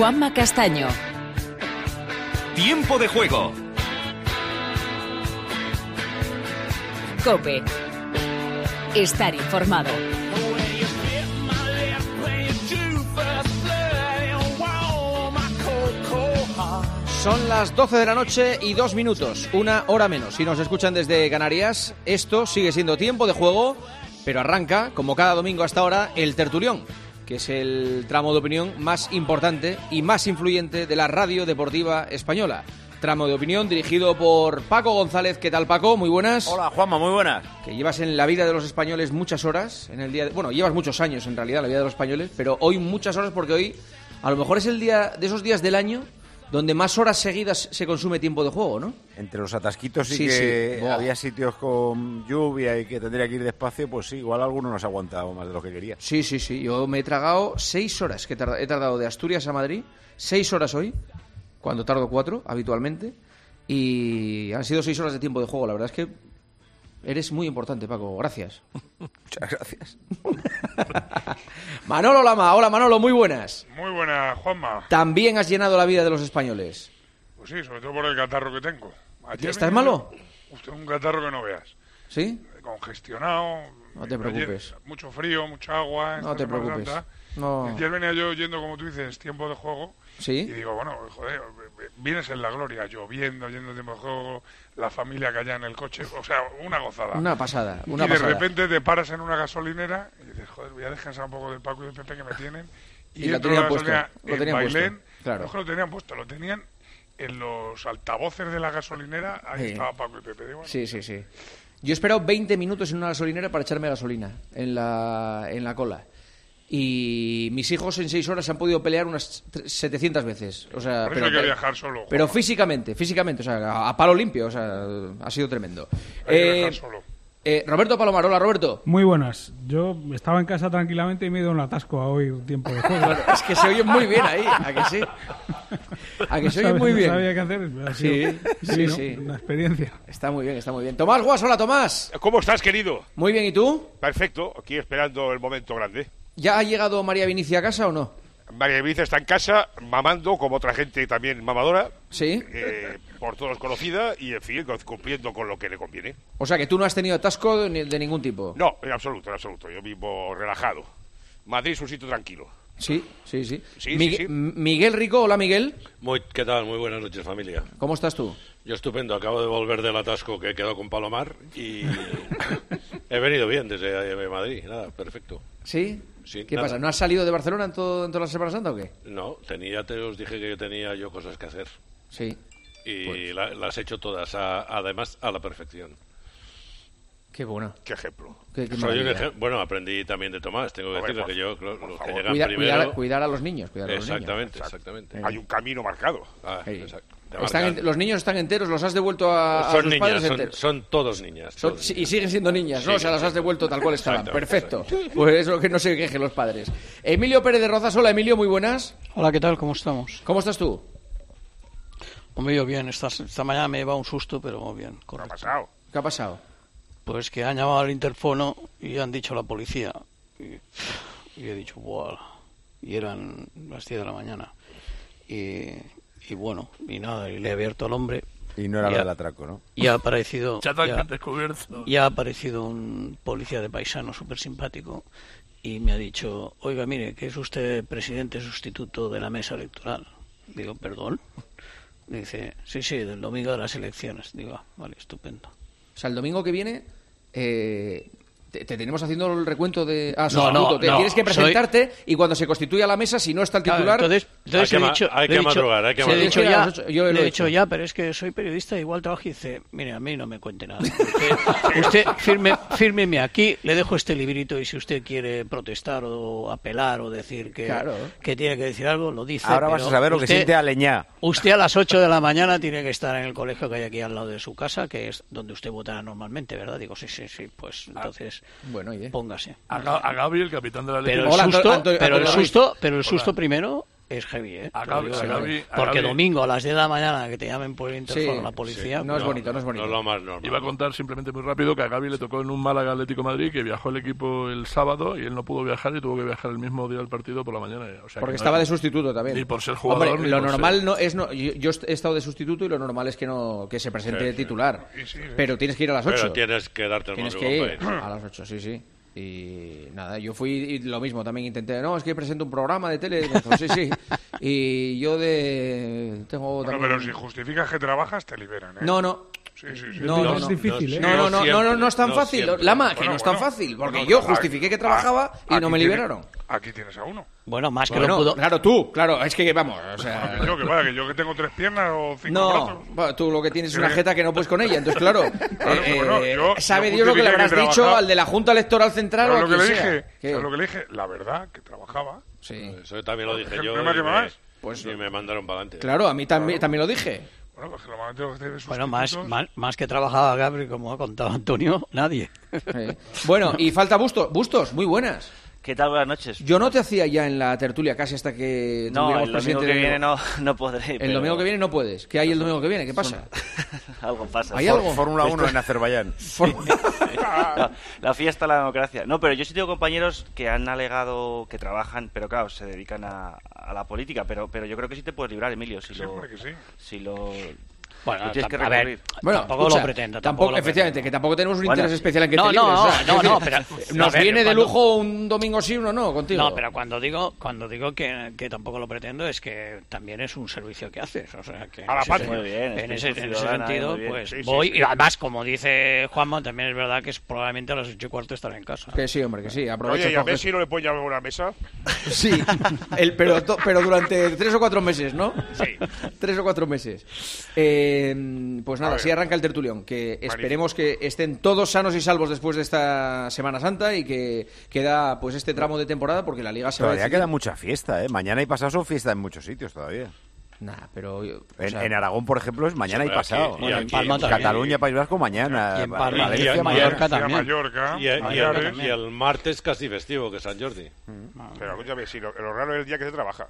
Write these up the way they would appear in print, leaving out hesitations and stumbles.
Juanma Castaño. Tiempo de juego. COPE. Estar informado. Son las 12 de la noche y 2 minutos, una hora menos. Si nos escuchan desde Canarias, esto sigue siendo tiempo de juego, pero arranca, como cada domingo hasta ahora, el tertulión, que es el tramo de opinión más importante y más influyente de la radio deportiva española. Tramo de opinión dirigido por Paco González. ¿Qué tal, Paco? Muy buenas. Hola, Juanma, muy buenas. Que llevas en la vida de los españoles muchas horas, en el día bueno, llevas muchos años en realidad en la vida de los españoles, pero hoy muchas horas porque hoy a lo mejor es el día de esos días del año donde más horas seguidas se consume tiempo de juego, ¿no? Entre los atasquitos sí que había sitios con lluvia y que tendría que ir despacio, pues sí, igual alguno nos ha aguantado más de lo que quería. Sí. Yo me he tragado 6 horas, que he tardado de Asturias a Madrid, 6 horas hoy, cuando tardo 4 habitualmente, y han sido 6 horas de tiempo de juego. La verdad es que eres muy importante, Paco. Gracias. Muchas gracias. Manolo Lama. Hola, Manolo, muy buenas. Muy buenas, Juanma. También has llenado la vida de los españoles. Pues sí, sobre todo por el catarro que tengo. ¿Estás malo? Usted un catarro que no veas. ¿Sí? Congestionado. No te preocupes. Mucho frío, mucha agua. No te preocupes. No. Ayer venía yo yendo, como tú dices, tiempo de juego. Sí. Y digo, bueno, joder, vienes en la gloria, lloviendo, yendo tiempo de juego, la familia callada en el coche, o sea, una gozada. Una pasada, y de repente te paras en una gasolinera y dices, joder, voy a descansar un poco del Paco y del Pepe que me tienen. Y lo entro a la tenían gasolina puesto. en Bailén. Claro. No es que lo tenían puesto, lo tenían en los altavoces de la gasolinera. Ahí estaba Paco y Pepe. Digo, bueno, sí. Yo he esperado 20 minutos en una gasolinera para echarme gasolina en la cola. Y mis hijos en 6 horas se han podido pelear unas 700 veces. O sea, por eso hay que viajar solo. Pero físicamente, o sea, a palo limpio, o sea, ha sido tremendo. Hay que viajar solo. Roberto Palomar, hola, Roberto. Muy buenas. Yo estaba en casa tranquilamente y me he ido un atasco a hoy un tiempo de juego. Claro, es que se oye muy bien ahí, ¿a que sí? ¿A que se oye muy bien? No sabía qué hacer. Sí. Una experiencia. Está muy bien. Tomás Guas, hola, Tomás. ¿Cómo estás, querido? Muy bien, ¿y tú? Perfecto, aquí esperando el momento grande. ¿Ya ha llegado María Vinicia a casa o no? María Vinicia está en casa, mamando, como otra gente también mamadora. Sí. Por todos conocida y, en fin, cumpliendo con lo que le conviene. O sea, que tú no has tenido atasco de ningún tipo. No, en absoluto. Yo vivo relajado. Madrid es un sitio tranquilo. Sí. Sí. Miguel Rico, hola, Miguel. ¿Qué tal? Muy buenas noches, familia. ¿Cómo estás tú? Yo estupendo. Acabo de volver del atasco que he quedado con Palomar y he venido bien desde Madrid. Nada, perfecto. ¿Sí? Sí, ¿Qué nada. pasa? ¿No has salido de Barcelona en toda la Semana Santa o qué? No, os dije que tenía yo cosas que hacer. Sí. Y pues las he hecho todas, además, a la perfección. Qué bueno. Qué ejemplo. Bueno, aprendí también de Tomás, tengo que decirlo, que yo, los que llegan primero... Cuidar a los niños. Exactamente. Hay un camino marcado. Los niños están enteros, los has devuelto a sus padres enteros. Son todos niñas. Y siguen siendo niñas, ¿no? O sea, las has devuelto tal cual estaban. Perfecto. Pues eso, que no se quejen los padres. Emilio Pérez de Rozas, hola, Emilio, muy buenas. Hola, ¿qué tal? ¿Cómo estamos? ¿Cómo estás tú? Hombre, yo bien. Esta mañana me lleva un susto, pero muy bien. Correcto. ¿Qué ha pasado? Pues que han llamado al interfono y han dicho la policía. Y he dicho, ¡buah! Y eran las 10 de la mañana. Y bueno, y nada, y le he abierto al hombre. Y no era lo del atraco, ¿no? Y ha aparecido... descubierto. Ya ha aparecido un policía de paisano súper simpático y me ha dicho, oiga, mire, que es usted presidente sustituto de la mesa electoral. Digo, ¿perdón? Dice, sí, del domingo de las elecciones. Digo, vale, estupendo. O sea, el domingo que viene te tenemos haciendo el recuento de... No, tienes que presentarte y cuando se constituya la mesa, si no está el titular... Claro, entonces hay que madrugar. Yo he dicho ya, pero es que soy periodista, igual trabajo y dice, mire, a mí no me cuente nada. Usted fírmeme aquí, le dejo este librito y si usted quiere protestar o apelar o decir que tiene que decir algo, lo dice. Ahora vas a saber lo que siente Aleñá. Usted a las 8 de la mañana tiene que estar en el colegio que hay aquí al lado de su casa, que es donde usted votará normalmente, ¿verdad? Digo, sí, pues entonces... Póngase. A Gabriel, capitán de la Pero el susto primero es heavy, ¿eh? A Gavi, porque domingo a las 10 de la mañana que te llamen por el interfono la policía... Sí. No es bonito. No es lo más normal. Iba a contar simplemente muy rápido que a Gavi le tocó en un Málaga Atlético Madrid, que viajó el equipo el sábado y él no pudo viajar y tuvo que viajar el mismo día del partido por la mañana. O sea, porque estaba de sustituto también. Ni por ser jugador. Hombre, lo normal no es... yo he estado de sustituto y lo normal es que se presente titular. Sí. Pero tienes que ir a las 8. Pero tienes que darte el Tienes que ir a las 8, sí. Y nada, yo fui y lo mismo, también intenté, es que presento un programa de tele, sí. Y yo tengo bueno, también... pero si justificas que trabajas, te liberan, ¿eh? No. Sí. No es difícil, ¿eh? No es tan fácil. Siempre. Lama, que no es tan fácil, porque yo justifiqué que trabajaba y no me liberaron. Aquí tienes a uno. Bueno, más que lo pudo... Claro, es que vamos, o sea... yo que tengo 3 piernas o 5 brazos. Tú lo que tienes es una jeta que no puedes con ella, entonces claro, sabe yo Dios lo que le habrás justifiqué que dicho trabajaba. al de la Junta Electoral Central o a quien sea. ¿Sabes lo que le dije? La verdad, que trabajaba. Sí. Eso también lo dije yo y me mandaron para adelante. Claro, a mí también lo dije. Bueno, pues que normalmente lo que te Bueno, más que trabajaba Gabri, como ha contado Antonio, nadie. Bueno, y falta Bustos, muy buenas. ¿Qué tal? Buenas noches. Yo no te hacía ya en la tertulia casi hasta que no, el domingo que viene no podré. El domingo que viene no puedes. ¿Qué hay el domingo que viene? ¿Qué pasa? Algo pasa. ¿Hay algo? Fórmula 1 en Azerbaiyán. La fiesta de la democracia. No, pero yo sí tengo compañeros que han alegado que trabajan, pero claro, se dedican a la política. Pero yo creo que sí te puedes librar, Emilio, si lo Bueno, tienes que a ver, tampoco lo pretendo. Efectivamente, que tampoco tenemos un interés especial en que te libres. No, pero nos viene de lujo un domingo sí, uno no, contigo. No, pero cuando digo que tampoco lo pretendo es que también es un servicio que haces, o sea, que a la patria. Muy bien, en ese sentido, pues sí, voy sí. y además, como dice Juanma, también es verdad que es probablemente a las 8:15 estaré en casa. Que sí, hombre, que sí. Aprovecho. Oye, ¿y a Messi no le pueden llamar a una mesa? Sí, pero durante 3 o 4 meses, ¿no? Sí. 3 o 4 meses. Pues nada, así arranca el tertulión, que esperemos que estén todos sanos y salvos después de esta Semana Santa y que queda pues este tramo de temporada porque la Liga se va a Todavía decidir. queda mucha fiesta, ¿eh? Mañana y pasado son fiesta en muchos sitios todavía. Nah, pero... En Aragón, por ejemplo, es mañana y pasado. Bueno, en Palma también. Cataluña, País Vasco, mañana. Y en Palma, Valencia, Mallorca también. Y el martes casi festivo, que es San Jordi. Pero escúchame, si lo raro es el día que se trabaja.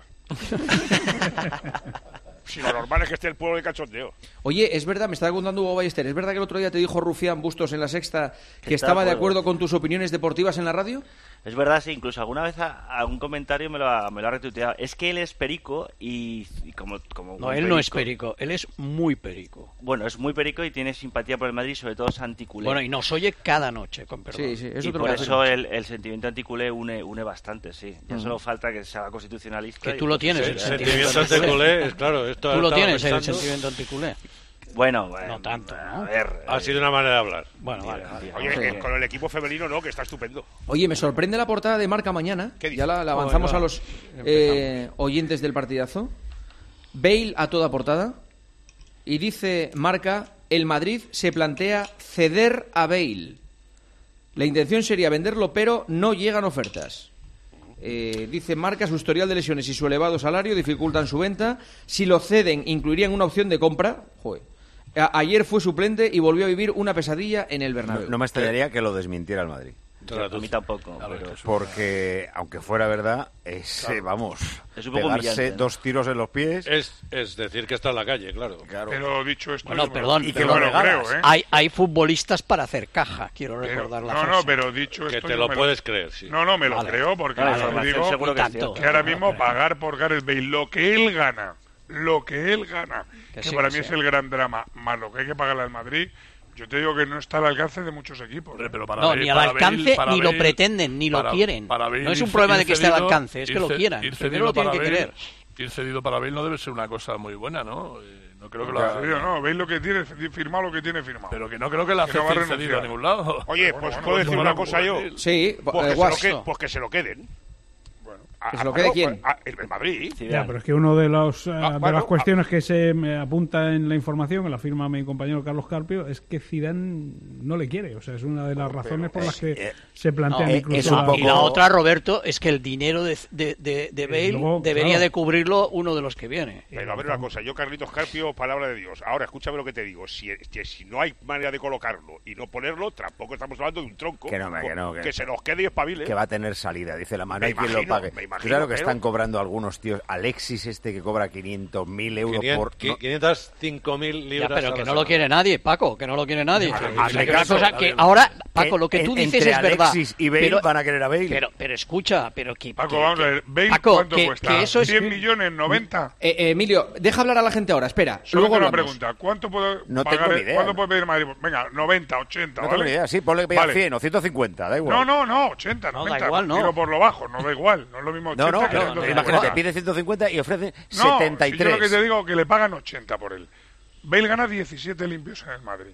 Si lo normal es que esté el pueblo de cachondeo. Oye, es verdad, me estaba contando Hugo Ballester, ¿es verdad que el otro día te dijo Rufián Bustos en La Sexta que estaba de acuerdo con tus opiniones deportivas en la radio? Es verdad, sí, incluso alguna vez algún comentario me lo ha retuiteado. Es que él es perico y como no, él no es perico, él es muy perico. Bueno, es muy perico y tiene simpatía por el Madrid, sobre todo es anticulé. Bueno, y nos oye cada noche, con perdón. Sí, y por eso el sentimiento anticulé une bastante, sí. Ya solo falta que sea constitucionalista. Que tú lo tienes, el sentimiento anticulé, claro. Tú lo tienes, el sentimiento anticulé. Bueno, no tanto, ¿no? A ver, ha sido una manera de hablar. Bueno, vale. Oye, con el equipo femenino no, que está estupendo. Oye, me sorprende la portada de Marca mañana. Ya la avanzamos a los oyentes del partidazo. Bale a toda portada. Y dice Marca, el Madrid se plantea ceder a Bale. La intención sería venderlo, pero no llegan ofertas. Dice Marca, su historial de lesiones y su elevado salario dificultan su venta. Si lo ceden, incluirían una opción de compra. Joder. Ayer fue suplente y volvió a vivir una pesadilla en el Bernabéu. No me extrañaría que lo desmintiera el Madrid. A mí tampoco. Porque, aunque fuera verdad, es un poco pegarse humillante, 2 tiros en los pies. Es decir, que está en la calle, claro. Pero dicho esto... Bueno, perdón, y que lo regalas. Creo, ¿eh? Hay futbolistas para hacer caja, quiero recordar la frase. No, pero dicho esto... Que te lo puedes creer, sí. No, me lo creo, porque digo seguro que ahora mismo pagar por Gareth Bale lo que él gana, que sí, para que mí es el gran drama, más lo que hay que pagarle al Madrid... Yo te digo que no está al alcance de muchos equipos. Pero para no, Bale, ni al alcance, Bale, ni lo pretenden, ni lo quieren. No es un problema de que esté al alcance, es que lo quieran. Primero lo tienen que querer. Ir cedido para Bale no debe ser una cosa muy buena, ¿no? No creo que lo haga. No, veis lo que tiene firmado, lo que tiene firmado. Pero que no creo que la hace cedido a ningún lado. Oye, pues puedo decir una cosa yo. Sí, pues que se lo queden. ¿Que se lo quede quién? El Madrid. Ya, pero es que uno de las cuestiones que se me apunta en la información, en la firma mi compañero Carlos Carpio, es que Zidane no le quiere. O sea, es una de las razones por las que se plantean incluso... Y la otra, Roberto, es que el dinero de Bale debería de cubrirlo uno de los que viene. Pero a ver una cosa, yo Carlitos Carpio, palabra de Dios. Ahora, escúchame lo que te digo. Si no hay manera de colocarlo y no ponerlo, tampoco estamos hablando de un tronco. Que no, que se nos quede y espabile. Que va a tener salida, dice la mano, hay quien lo pague. imagino. Claro que están cobrando algunos tíos. Alexis que cobra 500.000 euros por... 505.000 libras. Ya, pero que no lo quiere nadie, Paco, que no lo quiere nadie. Que ahora, Paco, lo que tú dices es verdad. Alexis y Bale van a querer a Bale. Pero escucha, pero que... Paco, vamos a ver, Bale, Paco, ¿cuánto cuesta? Que eso es... 100 millones, 90. Emilio, deja hablar a la gente ahora, espera. Solo luego una pregunta, ¿cuánto puedo pagar? ¿Cuánto puede pedir Madrid? Venga, 90, 80, no ¿vale? tengo ni idea, sí, ponle que vale. 100 o 150, da igual. No, 80, 90. Da igual, no. Tiro por lo bajo, no da igual, no es lo mismo 80 que 150. Imagínate, pide 150 y ofrecen 73. Si yo lo que te digo que le pagan 80 por él. Bale gana 17 limpios en el Madrid.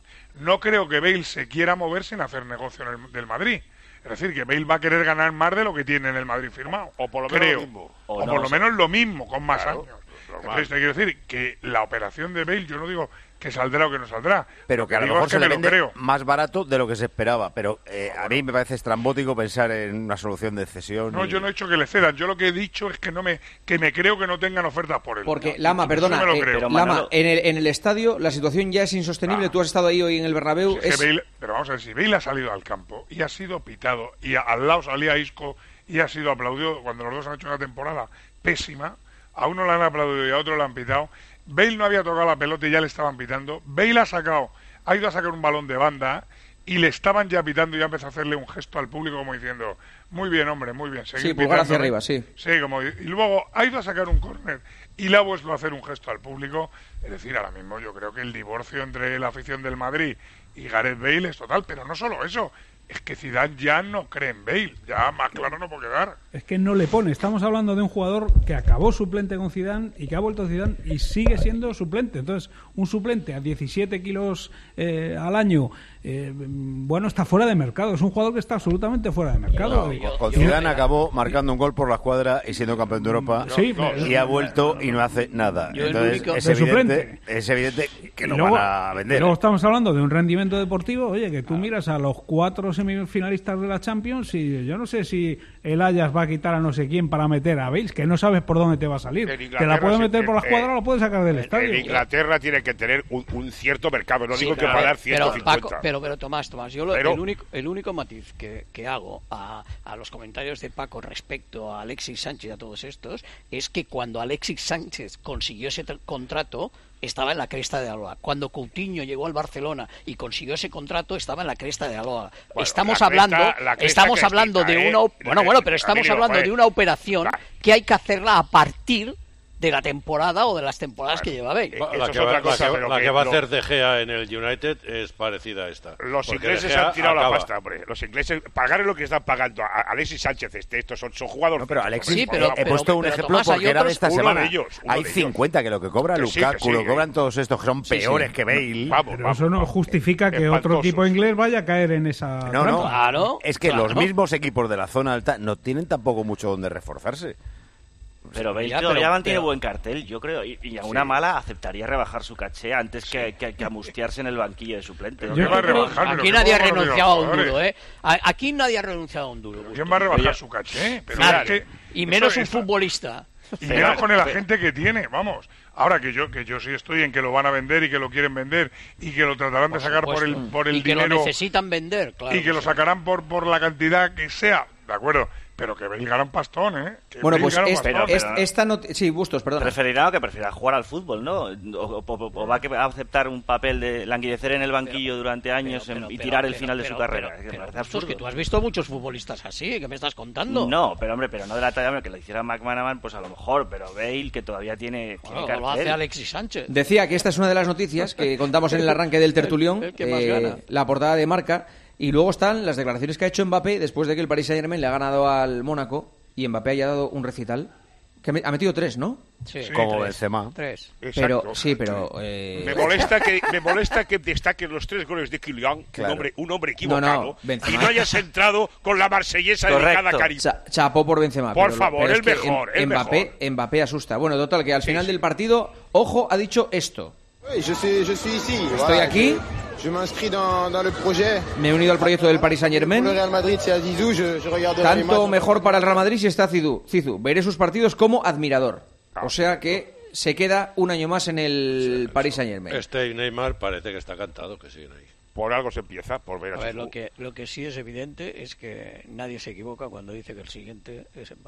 No creo que Bale se quiera mover sin hacer negocio del Madrid. Es decir, que Bale va a querer ganar más de lo que tiene en el Madrid firmado. O por lo menos lo mismo. O por lo menos lo mismo, con más años. Entonces, te quiero decir que la operación de Bale, yo no digo que saldrá o que no saldrá. Pero que a lo mejor se le vende más barato de lo que se esperaba. Pero a mí me parece estrambótico pensar en una solución de cesión. No, yo no he dicho que le cedan. Yo lo que he dicho es que me creo que no tengan ofertas por él. Porque, Lama, perdona, Lama, en el estadio la situación ya es insostenible. Tú has estado ahí hoy en el Bernabéu. Pero vamos a ver, si Bale ha salido al campo y ha sido pitado y al lado salía Isco y ha sido aplaudido cuando los dos han hecho una temporada pésima, a uno le han aplaudido y a otro le han pitado. Bale no había tocado la pelota y ya le estaban pitando. Bale ha ido a sacar un balón de banda y le estaban ya pitando y ya empezó a hacerle un gesto al público como diciendo, muy bien, hombre, muy bien. Sí, pulgar hacia arriba, sí. Sí, y luego ha ido a sacar un córner y le ha vuelto a hacer un gesto al público. Es decir, ahora mismo yo creo que el divorcio entre la afición del Madrid y Gareth Bale es total, pero no solo eso. Es que Zidane ya no cree en Bale, ya más claro no puede quedar. Es que no le pone, estamos hablando de un jugador que acabó suplente con Zidane y que ha vuelto Zidane y sigue siendo suplente. Entonces, un suplente a 17 kilos al año, bueno, está fuera de mercado. Es un jugador que está absolutamente fuera de mercado. Con Zidane acabó marcando un gol por la escuadra y siendo campeón de Europa. Y ha vuelto y no hace nada. Entonces, es evidente que lo van a vender. Luego estamos hablando de un rendimiento deportivo, oye, que tú miras a los 4 semifinalistas de la Champions y yo no sé si el Ajax va a quitar a no sé quién para meter a Bale, que no sabes por dónde te va a salir. Te la puede meter por la escuadra o la puede sacar del estadio. En Inglaterra tiene que tener un cierto mercado, no digo que va a dar 150. Pero Tomás, yo el único matiz que hago a los comentarios de Paco respecto a Alexis Sánchez y a todos estos es que cuando Alexis Sánchez consiguió ese contrato estaba en la cresta de Aloha. Cuando Coutinho llegó al Barcelona y consiguió ese contrato, estamos hablando de una operación que hay que hacerla a partir de la temporada o de las temporadas que lleva Bale. La que va a hacer De Gea en el United es parecida a esta. Los ingleses han tirado la pasta, hombre. Los ingleses pagarle lo que están pagando a Alexis Sánchez. Estos son jugadores. No, pero Alexis, he puesto un ejemplo porque era de esta semana. Hay 50 que lo que cobra Lukaku, lo cobran todos estos que son peores que Bale. Pero eso no justifica que otro equipo inglés vaya a caer en esa trampa. Claro, es que los mismos equipos de la zona alta no tienen tampoco mucho donde reforzarse. Pero Bale todavía mantiene buen cartel, yo creo, y a una mala aceptaría rebajar su caché antes que amustiarse en el banquillo de suplente. Aquí nadie ha renunciado a un duro, ¿eh? Aquí nadie ha renunciado a un duro. ¿Quién va a rebajar su caché? Y menos un futbolista. Y menos con el agente que tiene, vamos. Ahora que yo sí estoy en que lo van a vender y que lo quieren vender y que lo tratarán de sacar por el y que dinero. Lo necesitan vender, claro. Y que lo sacarán por la cantidad que sea, ¿de acuerdo? Pero que Bale gana un pastón, ¿eh? Bueno, pues esta sí, Bustos, perdón. Preferirá jugar al fútbol, ¿no? O va a aceptar un papel de languidecer en el banquillo durante años y tirar el final de su carrera. Bustos, que tú has visto muchos futbolistas así, ¿qué me estás contando? No, pero no de la talla que lo hiciera McManaman, pues a lo mejor, pero Bale, que todavía tiene cartel. Lo hace Alexis Sánchez. Decía que esta es una de las noticias que contamos en el arranque del tertulión, la portada de Marca. Y luego están las declaraciones que ha hecho Mbappé después de que el Paris Saint-Germain le ha ganado al Mónaco y Mbappé haya dado un recital. Que ha metido 3, ¿no? Sí, como Benzema. 3. Pero me molesta que destaquen los 3 goles de Kylian, claro. un hombre equivocado, y no hayas entrado con la marsellesa de cada cariño. Chapó por Benzema. Por favor, el mejor. Mbappé asusta. Bueno, total, que al final del partido, ojo, ha dicho esto. Estoy aquí. Me he unido al proyecto del Paris Saint-Germain. Tanto mejor para el Real Madrid si está Zizou. Veré sus partidos como admirador. O sea que se queda un año más en el Paris Saint-Germain. Y Neymar parece que está cantado, que siguen ahí. Por algo se empieza, por ver a ver, lo que sí es evidente es que nadie se equivoca cuando dice que el siguiente es Mbappé.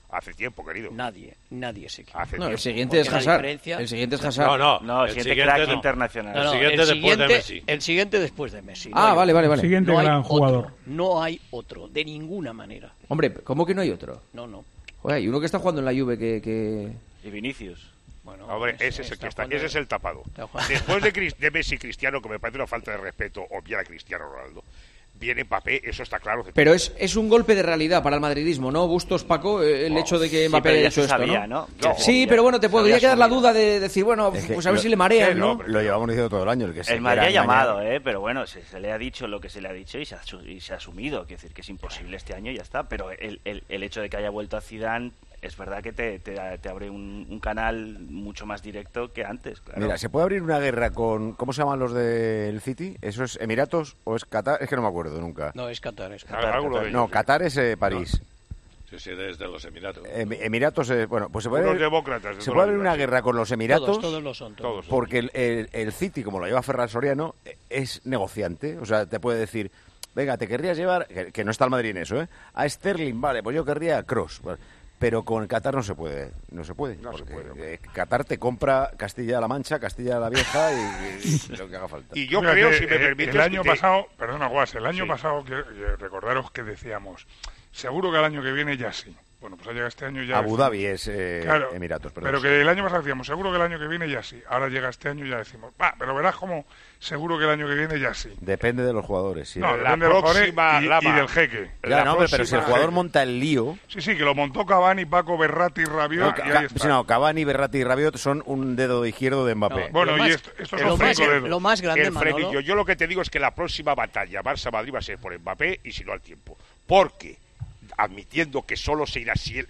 Hace tiempo, querido. Nadie se equivoca. El siguiente es Hazard. El siguiente es Hazard. No, el siguiente crack internacional. El siguiente después de Messi. El siguiente después de Messi. Vale. El siguiente gran jugador. No hay otro, de ninguna manera. Hombre, ¿cómo que no hay otro? No. Joder, hay uno que está jugando en la Juve que... Y Vinicius. Bueno, hombre, ese es el que está, ese es el tapado. Después de Messi y Cristiano, que me parece una falta de respeto obviar a Cristiano Ronaldo, viene Mbappé, eso está claro. Pero es un golpe de realidad para el madridismo, ¿no, Bustos, Paco? El hecho de que Mbappé haya hecho esto, ¿no? Sí, pero bueno, te podría quedar la duda de decir, bueno, pues a ver si le marean, ¿no? Lo llevamos diciendo todo el año. El Madrid ha llamado, pero bueno, se le ha dicho lo que se le ha dicho y se ha asumido. Quiero decir que es imposible este año y ya está. Pero el hecho de que haya vuelto a Zidane... Es verdad que te abre un canal mucho más directo que antes, claro. Mira, ¿se puede abrir una guerra con... ¿Cómo se llaman los del City? ¿Eso es Emiratos o es Qatar? Es que no me acuerdo nunca. No, es Qatar. No, Qatar es París. No. Sí, desde los Emiratos. Emiratos, bueno, pues se puede... Los demócratas. Se puede abrir una guerra con los Emiratos. Todos lo son. Todos. Porque el City, como lo lleva Ferran Soriano, es negociante. O sea, te puede decir, venga, te querrías llevar... Que no está el Madrid en eso, A Sterling, vale, pues yo querría a Kroos. Vale. Pero con Qatar no se puede. Qatar te compra Castilla-La Mancha, Castilla-La Vieja y lo que haga falta. Y yo creo, si me permites... El año pasado, perdona, Guas, pasado, recordaros que decíamos, seguro que el año que viene ya sí. Bueno, pues ha llegado este año ya... Abu Dhabi es Emiratos, perdón. Pero que el año pasado decíamos, seguro que el año que viene ya sí. Ahora llega este año y ya decimos, pero verás como seguro que el año que viene ya sí. Depende de los jugadores, sí. No, depende de los jugadores y del jeque. Ya, no, pero si el jugador monta el lío... Sí, que lo montó Cavani, Paco, Berratti y Rabiot y ahí está. Cavani, Berratti y Rabiot son un dedo izquierdo de Mbappé. Bueno, y estos son 5 dedos. Lo más grande, Manolo... Yo lo que te digo es que la próxima batalla Barça-Madrid va a ser por Mbappé y si no al tiempo. Porque... admitiendo que solo se irá si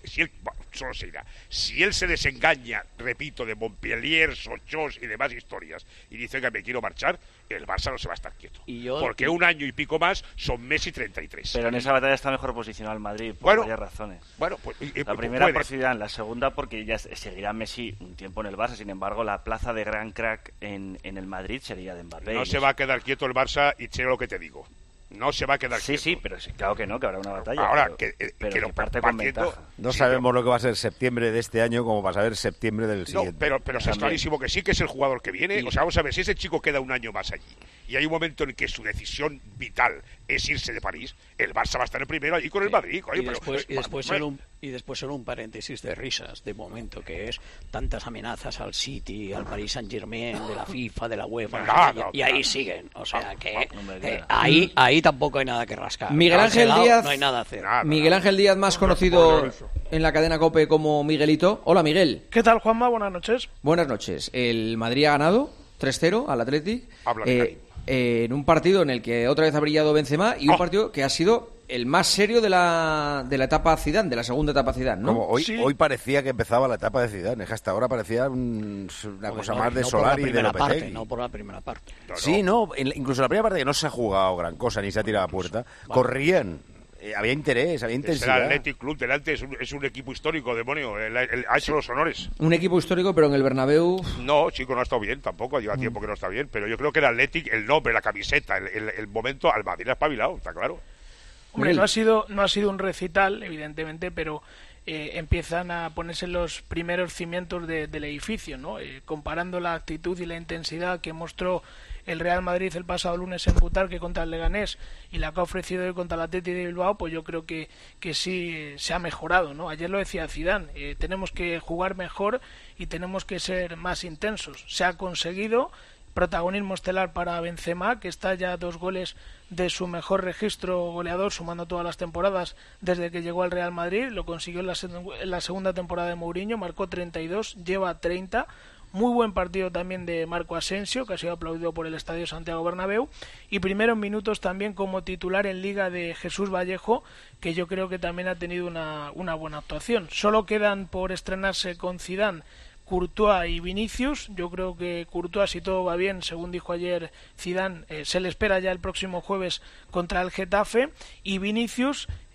él se desengaña, repito, de Montpellier, Sochaux y demás historias y dice que me quiero marchar, el Barça no se va a estar quieto. Porque un año y pico más son Messi 33. Pero en esa batalla está mejor posicionado el Madrid por varias razones. La primera por Zidane, la segunda porque ya seguirá Messi un tiempo en el Barça. Sin embargo, la plaza de gran crack en el Madrid sería de Mbappé. No se va a quedar quieto el Barça y sé lo que te digo. No se va a quedar quieto. Sí, pero claro que no, que habrá una batalla. Ahora, pero que lo parte con ventaja. No sabemos lo que va a ser septiembre de este año como va a ser septiembre del siguiente. No, pero es clarísimo que sí que es el jugador que viene. O sea, vamos a ver, si ese chico queda un año más allí y hay un momento en que su decisión vital es irse de París, el Barça va a estar el primero allí con el Madrid. Y después solo un paréntesis de risas, de momento, que es tantas amenazas al City, al Paris Saint-Germain, de la FIFA, de la UEFA, y ahí siguen. O sea que ahí tampoco hay nada que rascar. Miguel Ángel Díaz, no hay nada a hacer. Miguel Ángel Díaz, más conocido en la cadena COPE como Miguelito. Hola, Miguel. ¿Qué tal, Juanma? Buenas noches. Buenas noches. El Madrid ha ganado 3-0 al Athletic. En un partido en el que otra vez ha brillado Benzema y un partido que ha sido el más serio de la etapa Zidane, de la segunda etapa Zidane, ¿no? Como hoy parecía que empezaba la etapa de Zidane, es que hasta ahora parecía una cosa más de Solari y de Lopetegui. No por la primera parte. Incluso la primera parte que no se ha jugado gran cosa, ni se ha tirado a puerta, corrían. Había interés, había intensidad. El Athletic Club delante es un equipo histórico, demonio. Ha hecho los honores. Un equipo histórico, pero en el Bernabéu... No, chico, no ha estado bien tampoco. Lleva tiempo que no está bien. Pero yo creo que el Athletic, el nombre, la camiseta, el momento, al Madrid ha espabilado, está claro. Hombre, no ha sido un recital, evidentemente, pero empiezan a ponerse los primeros cimientos del edificio, ¿no? Comparando la actitud y la intensidad que mostró el Real Madrid el pasado lunes en Butarque contra el Leganés y la que ha ofrecido hoy contra el Athletic de Bilbao, pues yo creo que sí se ha mejorado, ¿no? Ayer lo decía Zidane, tenemos que jugar mejor y tenemos que ser más intensos. Se ha conseguido. Protagonismo estelar para Benzema, que está ya a 2 goles de su mejor registro goleador, sumando todas las temporadas desde que llegó al Real Madrid. Lo consiguió en la segunda temporada de Mourinho, marcó 32, lleva 30. Muy buen partido también de Marco Asensio, que ha sido aplaudido por el Estadio Santiago Bernabéu. Y primeros minutos también como titular en Liga de Jesús Vallejo, que yo creo que también ha tenido una buena actuación. Solo quedan por estrenarse con Zidane Courtois y Vinicius. Yo creo que Courtois, si todo va bien, según dijo ayer Zidane, se le espera ya el próximo jueves contra el Getafe, y Vinicius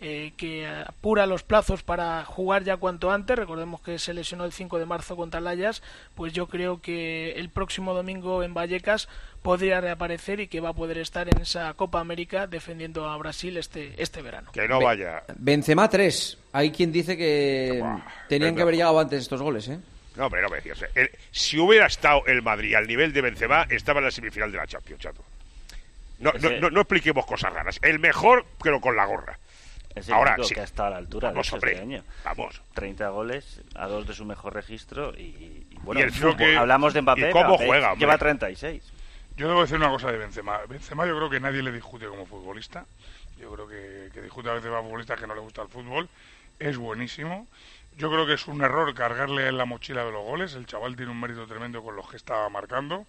que apura los plazos para jugar ya cuanto antes. Recordemos que se lesionó el 5 de marzo contra el Ajax, pues yo creo que el próximo domingo en Vallecas podría reaparecer y que va a poder estar en esa Copa América defendiendo a Brasil este verano. Que no vaya. Benzema 3. Hay quien dice que tenían que haber llegado antes estos goles, ¿eh? No, pero no me decías. Si hubiera estado el Madrid al nivel de Benzema, estaba en la semifinal de la Champions, chato. No expliquemos cosas raras. El mejor, pero con la gorra. Es el ahora único sí. Que ha estado a la altura de este año. Vamos. 30 goles, a 2 de su mejor registro y bueno, y el fútbol, hablamos de Mbappé. ¿Y cómo Mbappé juega? Lleva 36. Yo debo decir una cosa de Benzema. Benzema yo creo que nadie le discute como futbolista. Yo creo que discute a Benzema futbolista que no le gusta el fútbol. Es buenísimo. Yo creo que es un error cargarle en la mochila de los goles. El chaval tiene un mérito tremendo con los que estaba marcando.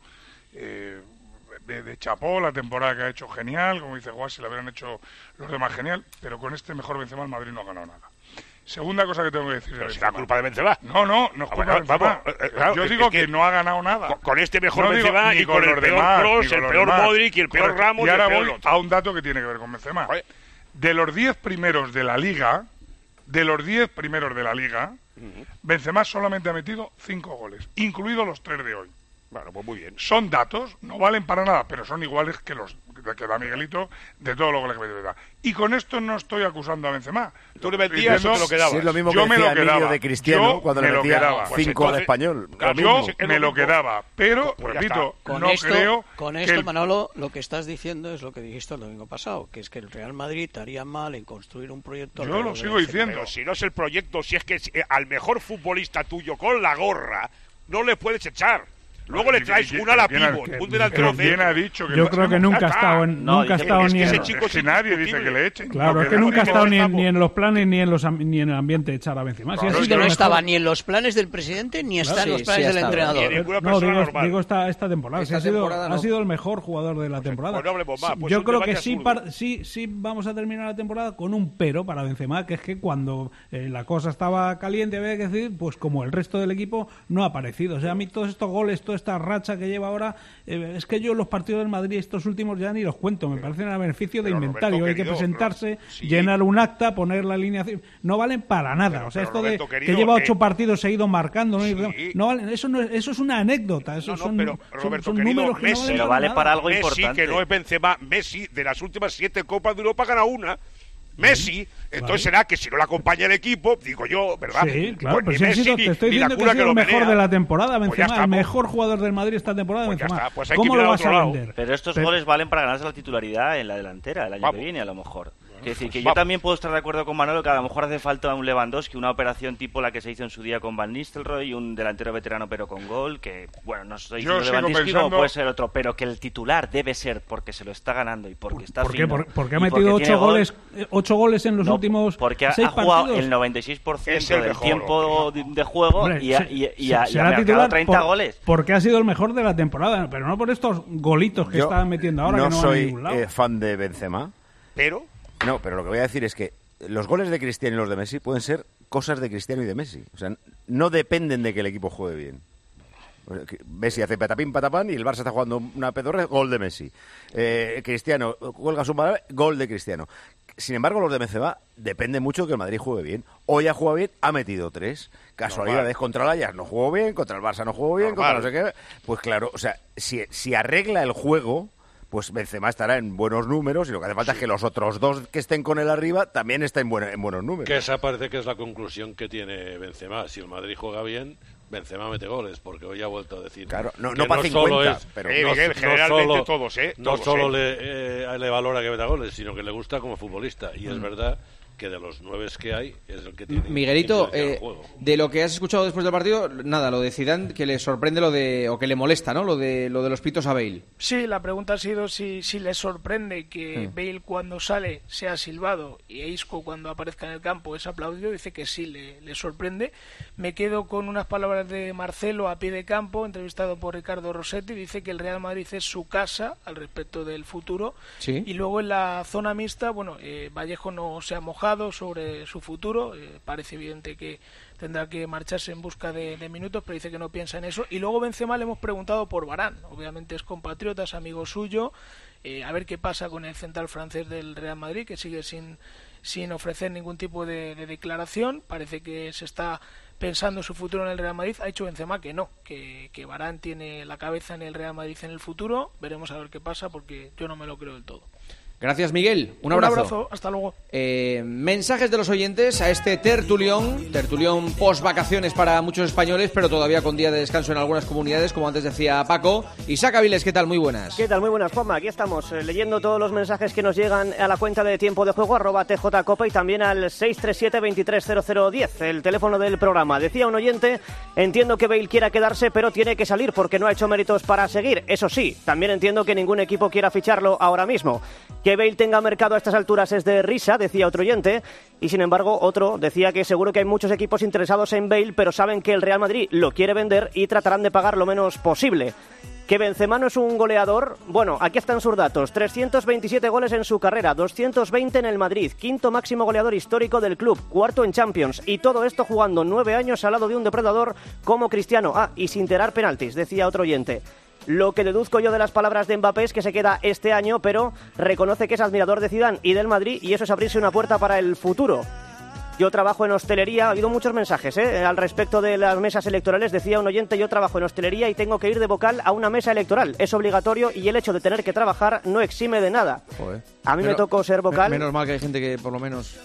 De chapó, la temporada que ha hecho genial, como dice Guas, si la hubieran hecho los demás genial, pero con este mejor Benzema el Madrid no ha ganado nada. Segunda cosa que tengo que decir de Benzema. ¿Es la culpa de Benzema? No es culpa de Benzema. Claro, yo digo que no ha ganado nada. Con este mejor Benzema y con el peor Kroos, el peor Modric y el peor Ramos. Y ahora voy a un dato que tiene que ver con Benzema. De los 10 primeros de la Liga, Benzema solamente ha metido 5 goles, incluidos los 3 de hoy. Bueno, pues muy bien. Son datos, no valen para nada, pero son iguales que los que da Miguelito de todos los goles que me da. Y con esto no estoy acusando a Benzema. Tú le metías o te lo quedabas. Sí, es lo mismo yo que me decía lo quedaba. De Cristiano cuando le metía 5 al Español. Yo me lo quedaba, pero, repito, no creo Con esto, Manolo, lo que estás diciendo es lo que dijiste el domingo pasado, que es que el Real Madrid haría mal en construir un proyecto. Yo lo sigo diciendo. Pero si no es el proyecto, si es que al mejor futbolista tuyo con la gorra no le puedes echar. Luego le traes un ala pívot, un delantero centro. Yo creo que nunca ha estado ni en... que nadie dice que le echen. Claro, es que nunca ha estado ni en los planes ni en el ambiente de echar a Benzema. Claro, es que no estaba ni en los planes del presidente ni está en los planes del entrenador. No, digo esta temporada. Ha sido el mejor jugador de la temporada. Yo creo que sí vamos a terminar la temporada con un pero para Benzema, que es que cuando la cosa estaba caliente, había que decir, pues como el resto del equipo no ha aparecido. O sea, a mí todos estos goles, esta racha que lleva ahora, es que yo los partidos del Madrid estos últimos ya ni los cuento, me parecen a beneficio de inventario. Roberto, hay que presentarse, llenar un acta, poner la alineación, no valen para nada. O sea, esto Roberto, de que lleva 8 partidos seguido marcando, no valen, eso es una anécdota, eso son números que Messi, no valen pero vale para algo Messi, importante. Que no es Benzema, Messi de las últimas 7 Copas de Europa gana una. Messi, entonces será que si no le acompaña el equipo, digo yo, ¿verdad? Sí, claro, pues pero te estoy diciendo que ha sido el mejor de la temporada, Benzema, pues el mejor jugador del Madrid esta temporada, pues Benzema. Pues ¿Cómo lo vas a vender? Pero estos goles valen para ganarse la titularidad en la delantera el año que viene, a lo mejor. Es decir, que yo también puedo estar de acuerdo con Manolo que a lo mejor hace falta un Lewandowski, una operación tipo la que se hizo en su día con Van Nistelrooy, un delantero veterano pero con gol, que, bueno, no soy diciendo Lewandowski como puede ser otro, pero que el titular debe ser porque se lo está ganando y porque está fino. Porque ha metido 8 goles en los últimos 6 partidos. Porque ha jugado el 96% del tiempo de juego. Hombre, y ha marcado 30 goles. Porque ha sido el mejor de la temporada, pero no por estos golitos que está metiendo ahora. No que no soy a ningún lado. Fan de Benzema. Pero lo que voy a decir es que los goles de Cristiano y los de Messi pueden ser cosas de Cristiano y de Messi. O sea, no dependen de que el equipo juegue bien. Messi hace patapín, patapán y el Barça está jugando una pedorra, gol de Messi. Cristiano cuelga su madre, gol de Cristiano. Sin embargo, los de Benzema depende mucho de que el Madrid juegue bien. Hoy ha jugado bien, ha metido 3. Casualidades, contra el Ajax no jugó bien, contra el Barça no jugó bien, contra no sé qué. Pues claro, o sea, si arregla el juego, pues Benzema estará en buenos números y lo que hace falta es que los otros 2 que estén con él arriba también estén en buenos números. Que esa parece que es la conclusión que tiene Benzema. Si el Madrid juega bien, Benzema mete goles, porque hoy ha vuelto a decir. Claro, no para 50, pero Miguel, generalmente todos, no solo le valora que meta goles, sino que le gusta como futbolista. Y es verdad que de los 9 que hay es el que tiene. Miguelito, de lo que has escuchado después del partido, nada, lo de Zidane, que le sorprende o que le molesta, ¿no? Lo de los pitos a Bale. Sí, la pregunta ha sido si le sorprende que Bale cuando sale sea silbado y Isco cuando aparezca en el campo es aplaudido. Dice que sí, le sorprende. Me quedo con unas palabras de Marcelo a pie de campo, entrevistado por Ricardo Rossetti. Dice que el Real Madrid es su casa al respecto del futuro. ¿Sí? Y luego en la zona mixta, bueno, Vallejo no se ha mojado sobre su futuro, parece evidente que tendrá que marcharse en busca de minutos, pero dice que no piensa en eso. Y luego Benzema le hemos preguntado por Varane, obviamente es compatriota, es amigo suyo, a ver qué pasa con el central francés del Real Madrid, que sigue sin sin ofrecer ningún tipo de declaración. Parece que se está pensando en su futuro en el Real Madrid. Ha dicho Benzema que no, que Varane tiene la cabeza en el Real Madrid en el futuro. Veremos a ver qué pasa, porque yo no me lo creo del todo. Gracias, Miguel. Un abrazo. Un abrazo, hasta luego. Mensajes de los oyentes a este tertulión post vacaciones para muchos españoles, pero todavía con día de descanso en algunas comunidades, como antes decía Paco. Isaac Avilés, ¿qué tal? Muy buenas. ¿Qué tal? Muy buenas, Juanma. Aquí estamos leyendo todos los mensajes que nos llegan a la cuenta de Tiempo de Juego, @TJCopa, y también al 637-230010, el teléfono del programa. Decía un oyente: entiendo que Bale quiera quedarse, pero tiene que salir porque no ha hecho méritos para seguir. Eso sí, también entiendo que ningún equipo quiera ficharlo ahora mismo. Que Bale tenga mercado a estas alturas es de risa, decía otro oyente, y sin embargo otro decía que seguro que hay muchos equipos interesados en Bale, pero saben que el Real Madrid lo quiere vender y tratarán de pagar lo menos posible. ¿Que Benzema no es un goleador? Bueno, aquí están sus datos: 327 goles en su carrera, 220 en el Madrid, quinto máximo goleador histórico del club, cuarto en Champions, y todo esto jugando 9 años al lado de un depredador como Cristiano. Y sin tirar penaltis, decía otro oyente. Lo que deduzco yo de las palabras de Mbappé es que se queda este año, pero reconoce que es admirador de Zidane y del Madrid, y eso es abrirse una puerta para el futuro. Yo trabajo en hostelería, ha habido muchos mensajes al respecto de las mesas electorales. Decía un oyente: yo trabajo en hostelería y tengo que ir de vocal a una mesa electoral. Es obligatorio y el hecho de tener que trabajar no exime de nada. Joder. A mí me tocó ser vocal. Menos mal que hay gente que por lo menos...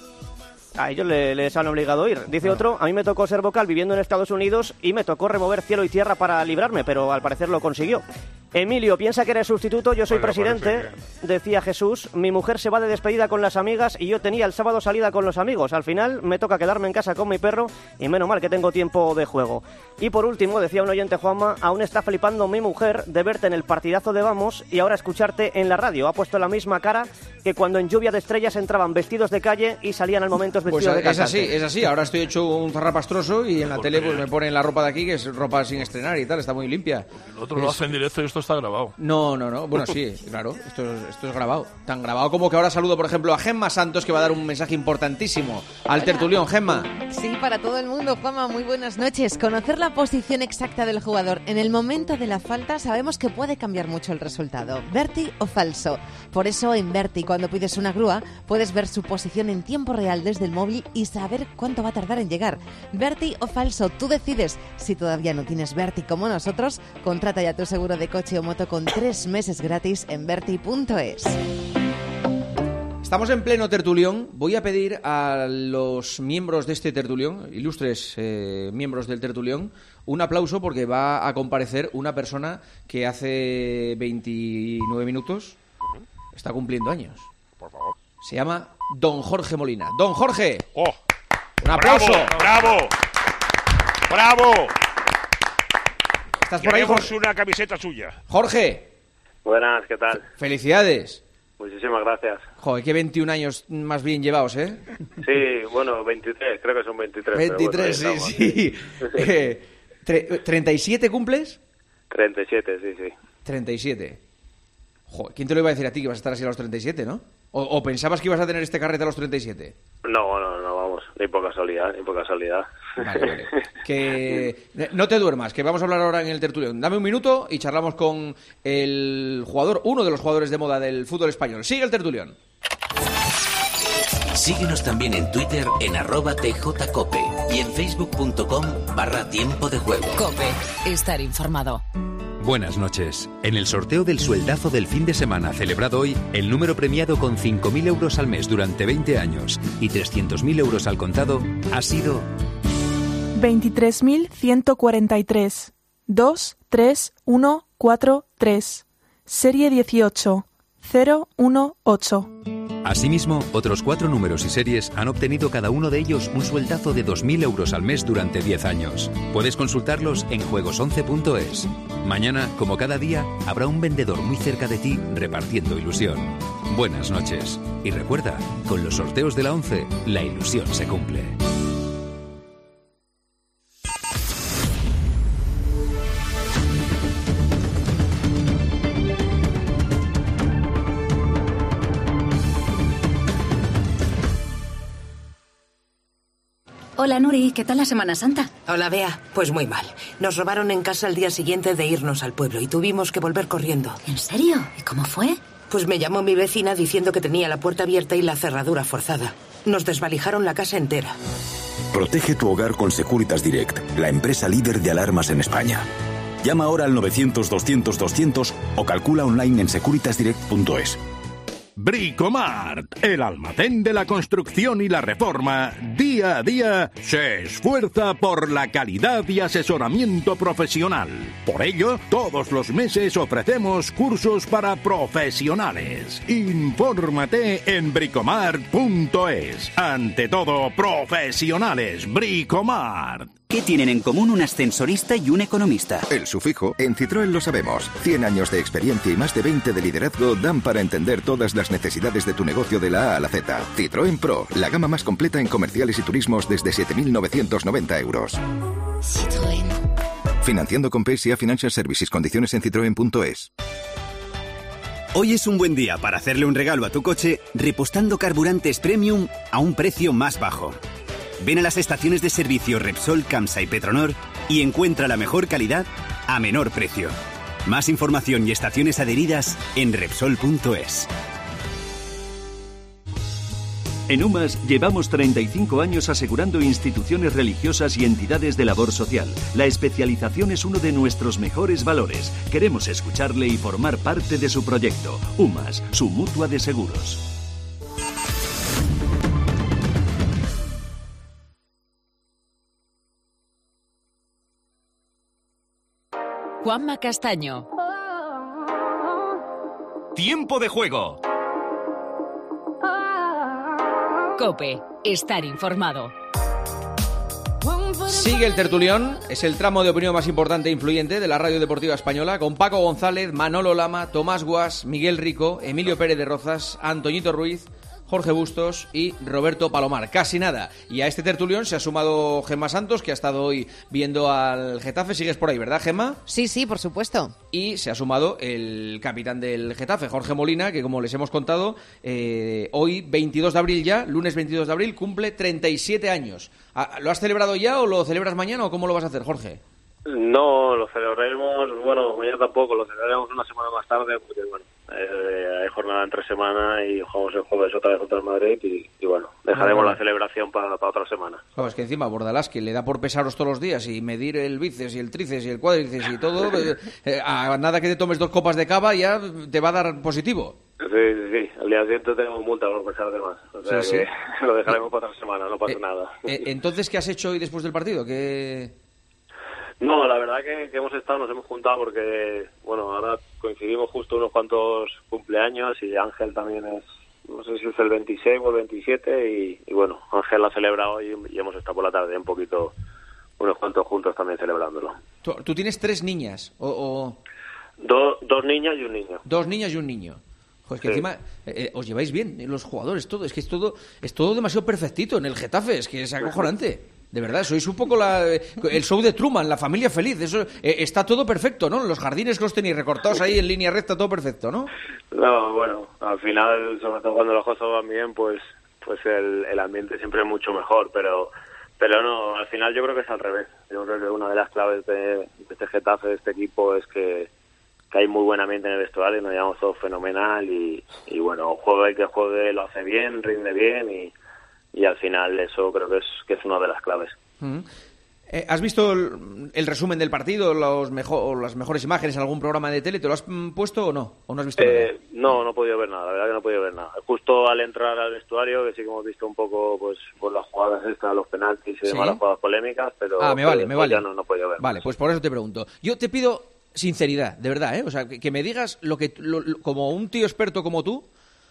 A ellos les han obligado a ir. Dice otro: a mí me tocó ser vocal viviendo en Estados Unidos y me tocó remover cielo y tierra para librarme, pero al parecer lo consiguió. Emilio piensa que eres sustituto, yo soy presidente, decía Jesús. Mi mujer se va de despedida con las amigas y yo tenía el sábado salida con los amigos. Al final me toca quedarme en casa con mi perro y menos mal que tengo tiempo de juego. Y por último, decía un oyente, Juanma: aún está flipando mi mujer de verte en el partidazo de Vamos y ahora escucharte en la radio. Ha puesto la misma cara que cuando en Lluvia de Estrellas entraban vestidos de calle y salían al momento vestidos de cantante. Es así. Ahora estoy hecho un zarrapastroso y en la tele pues me ponen la ropa de aquí, que es ropa sin estrenar y tal, está muy limpia. El otro lo hace en directo y esto está grabado. No. Bueno, sí, claro. Esto es grabado. Tan grabado como que ahora saludo, por ejemplo, a Gemma Santos, que va a dar un mensaje importantísimo al tertulión. Gemma. Sí, para todo el mundo, Juanma, muy buenas noches. Conocer la posición exacta del jugador en el momento de la falta sabemos que puede cambiar mucho el resultado. Verti o falso. Por eso en Verti, cuando pides una grúa, puedes ver su posición en tiempo real desde el móvil y saber cuánto va a tardar en llegar. Verti o falso, tú decides. Si todavía no tienes Verti como nosotros, contrata ya tu seguro de coche o moto con 3 meses gratis en verti.es. Estamos en pleno tertulión. Voy a pedir a los miembros de este tertulión, ilustres miembros del tertulión, un aplauso porque va a comparecer una persona que hace 29 minutos está cumpliendo años. Por favor. Se llama Don Jorge Molina. Don Jorge. ¡Oh! ¡Un aplauso! ¡Bravo! ¿Estás por ahí, Jorge? Una camiseta suya. Jorge. Buenas, ¿qué tal? Felicidades. Muchísimas gracias. Joder, qué 21 años más bien llevados, ¿eh? Sí, bueno, 23, creo que son 23. 23, bueno, sí. ¿37 cumples? 37, sí. 37. Joder, ¿quién te lo iba a decir a ti que vas a estar así a los 37, no? ¿O pensabas que ibas a tener este carrete a los 37? No, vamos, ni por casualidad. Vale. Que no te duermas, que vamos a hablar ahora en el tertulión. Dame un minuto y charlamos con uno de los jugadores de moda del fútbol español. Sigue el tertulión. Síguenos también en Twitter en @TJCope y en facebook.com/tiempo de juego. Cope, estar informado. Buenas noches. En el sorteo del sueldazo del fin de semana celebrado hoy, el número premiado con 5.000 euros al mes durante 20 años y 300.000 euros al contado ha sido 23.143 23143 serie 18 018. Asimismo, otros 4 números y series han obtenido cada uno de ellos un sueldazo de 2.000 euros al mes durante 10 años. Puedes consultarlos en juegos11.es. Mañana, como cada día, habrá un vendedor muy cerca de ti repartiendo ilusión. Buenas noches. Y recuerda, con los sorteos de la 11, la ilusión se cumple. Hola, Nuri, ¿qué tal la Semana Santa? Hola, Bea. Pues muy mal. Nos robaron en casa el día siguiente de irnos al pueblo y tuvimos que volver corriendo. ¿En serio? ¿Y cómo fue? Pues me llamó mi vecina diciendo que tenía la puerta abierta y la cerradura forzada. Nos desvalijaron la casa entera. Protege tu hogar con Securitas Direct, la empresa líder de alarmas en España. Llama ahora al 900-200-200 o calcula online en securitasdirect.es. Bricomart, el almacén de la construcción y la reforma, día a día se esfuerza por la calidad y asesoramiento profesional. Por ello, todos los meses ofrecemos cursos para profesionales. Infórmate en bricomart.es. Ante todo, profesionales. Bricomart. ¿Qué tienen en común un ascensorista y un economista? El sufijo. En Citroën lo sabemos. 100 años de experiencia y más de 20 de liderazgo dan para entender todas las necesidades de tu negocio de la A a la Z. Citroën Pro, la gama más completa en comerciales y turismos desde 7.990 euros. Citroën. Financiando con PSA Financial Services. Condiciones en citroen.es. Hoy es un buen día para hacerle un regalo a tu coche repostando carburantes premium a un precio más bajo. Ven a las estaciones de servicio Repsol, Camsa y Petronor y encuentra la mejor calidad a menor precio. Más información y estaciones adheridas en Repsol.es. En UMAS llevamos 35 años asegurando instituciones religiosas y entidades de labor social. La especialización es uno de nuestros mejores valores. Queremos escucharle y formar parte de su proyecto. UMAS, su mutua de seguros. Juanma Castaño. Tiempo de juego. COPE. Estar informado. Sigue el tertulión, es el tramo de opinión más importante e influyente de la radio deportiva española, con Paco González, Manolo Lama, Tomás Guas, Miguel Rico, Emilio Pérez de Rozas, Antoñito Ruiz, Jorge Bustos y Roberto Palomar. Casi nada. Y a este tertulión se ha sumado Gemma Santos, que ha estado hoy viendo al Getafe. Sigues por ahí, ¿verdad, Gemma? Sí, sí, por supuesto. Y se ha sumado el capitán del Getafe, Jorge Molina, que como les hemos contado, hoy, 22 de abril ya, lunes 22 de abril, cumple 37 años. ¿Lo has celebrado ya o lo celebras mañana o cómo lo vas a hacer, Jorge? No, lo celebraremos, bueno, mañana tampoco, lo celebraremos una semana más tarde, porque bueno, hay jornada entre semana y jugamos el jueves otra vez contra el Madrid y bueno, dejaremos la celebración para otra semana. Claro, es que encima Bordalás, que le da por pesaros todos los días y medir el bíceps y el tríceps y el cuádriceps y todo, a nada que te tomes 2 copas de cava ya te va a dar positivo. Sí, al día siguiente tenemos multa por pesar de más, o sea sí. Que lo dejaremos para otra semana, no pasa nada. Entonces, ¿qué has hecho hoy después del partido? No, la verdad que hemos hemos juntado porque, bueno, ahora coincidimos justo unos cuantos cumpleaños y Ángel también no sé si es el 26 o el 27 y bueno, Ángel ha celebrado hoy y hemos estado por la tarde un poquito, unos cuantos juntos también celebrándolo. ¿Tú tienes 3 niñas o...? 2 niñas y un niño. 2 niñas y un niño. Pues que sí. Encima os lleváis bien, los jugadores, todo. Es que es todo demasiado perfectito en el Getafe, es que es acojonante. De verdad, sois un poco el show de Truman, la familia feliz. Eso está todo perfecto, ¿no? Los jardines que os tenéis recortados ahí en línea recta, todo perfecto, ¿no? No, bueno, al final, sobre todo cuando las cosas van bien, pues el ambiente siempre es mucho mejor, pero no, al final yo creo que es al revés. Yo creo que una de las claves de este Getafe, de este equipo, es que hay muy buen ambiente en el vestuario, nos llevamos todo fenomenal y bueno, juegue el que juegue lo hace bien, rinde bien y al final eso creo que es una de las claves. ¿Has visto el resumen del partido, las mejores imágenes en algún programa de tele? ¿Te lo has puesto o no? ¿O no has visto nada? No he podido ver nada, la verdad que no he podido ver nada. Justo al entrar al vestuario, que sí que hemos visto un poco pues las jugadas estas, los penaltis y demás, las jugadas polémicas, pero me vale. Ya no he podido ver. Vale, pues por eso te pregunto. Yo te pido sinceridad, de verdad, ¿eh? O sea, que me digas como un tío experto como tú,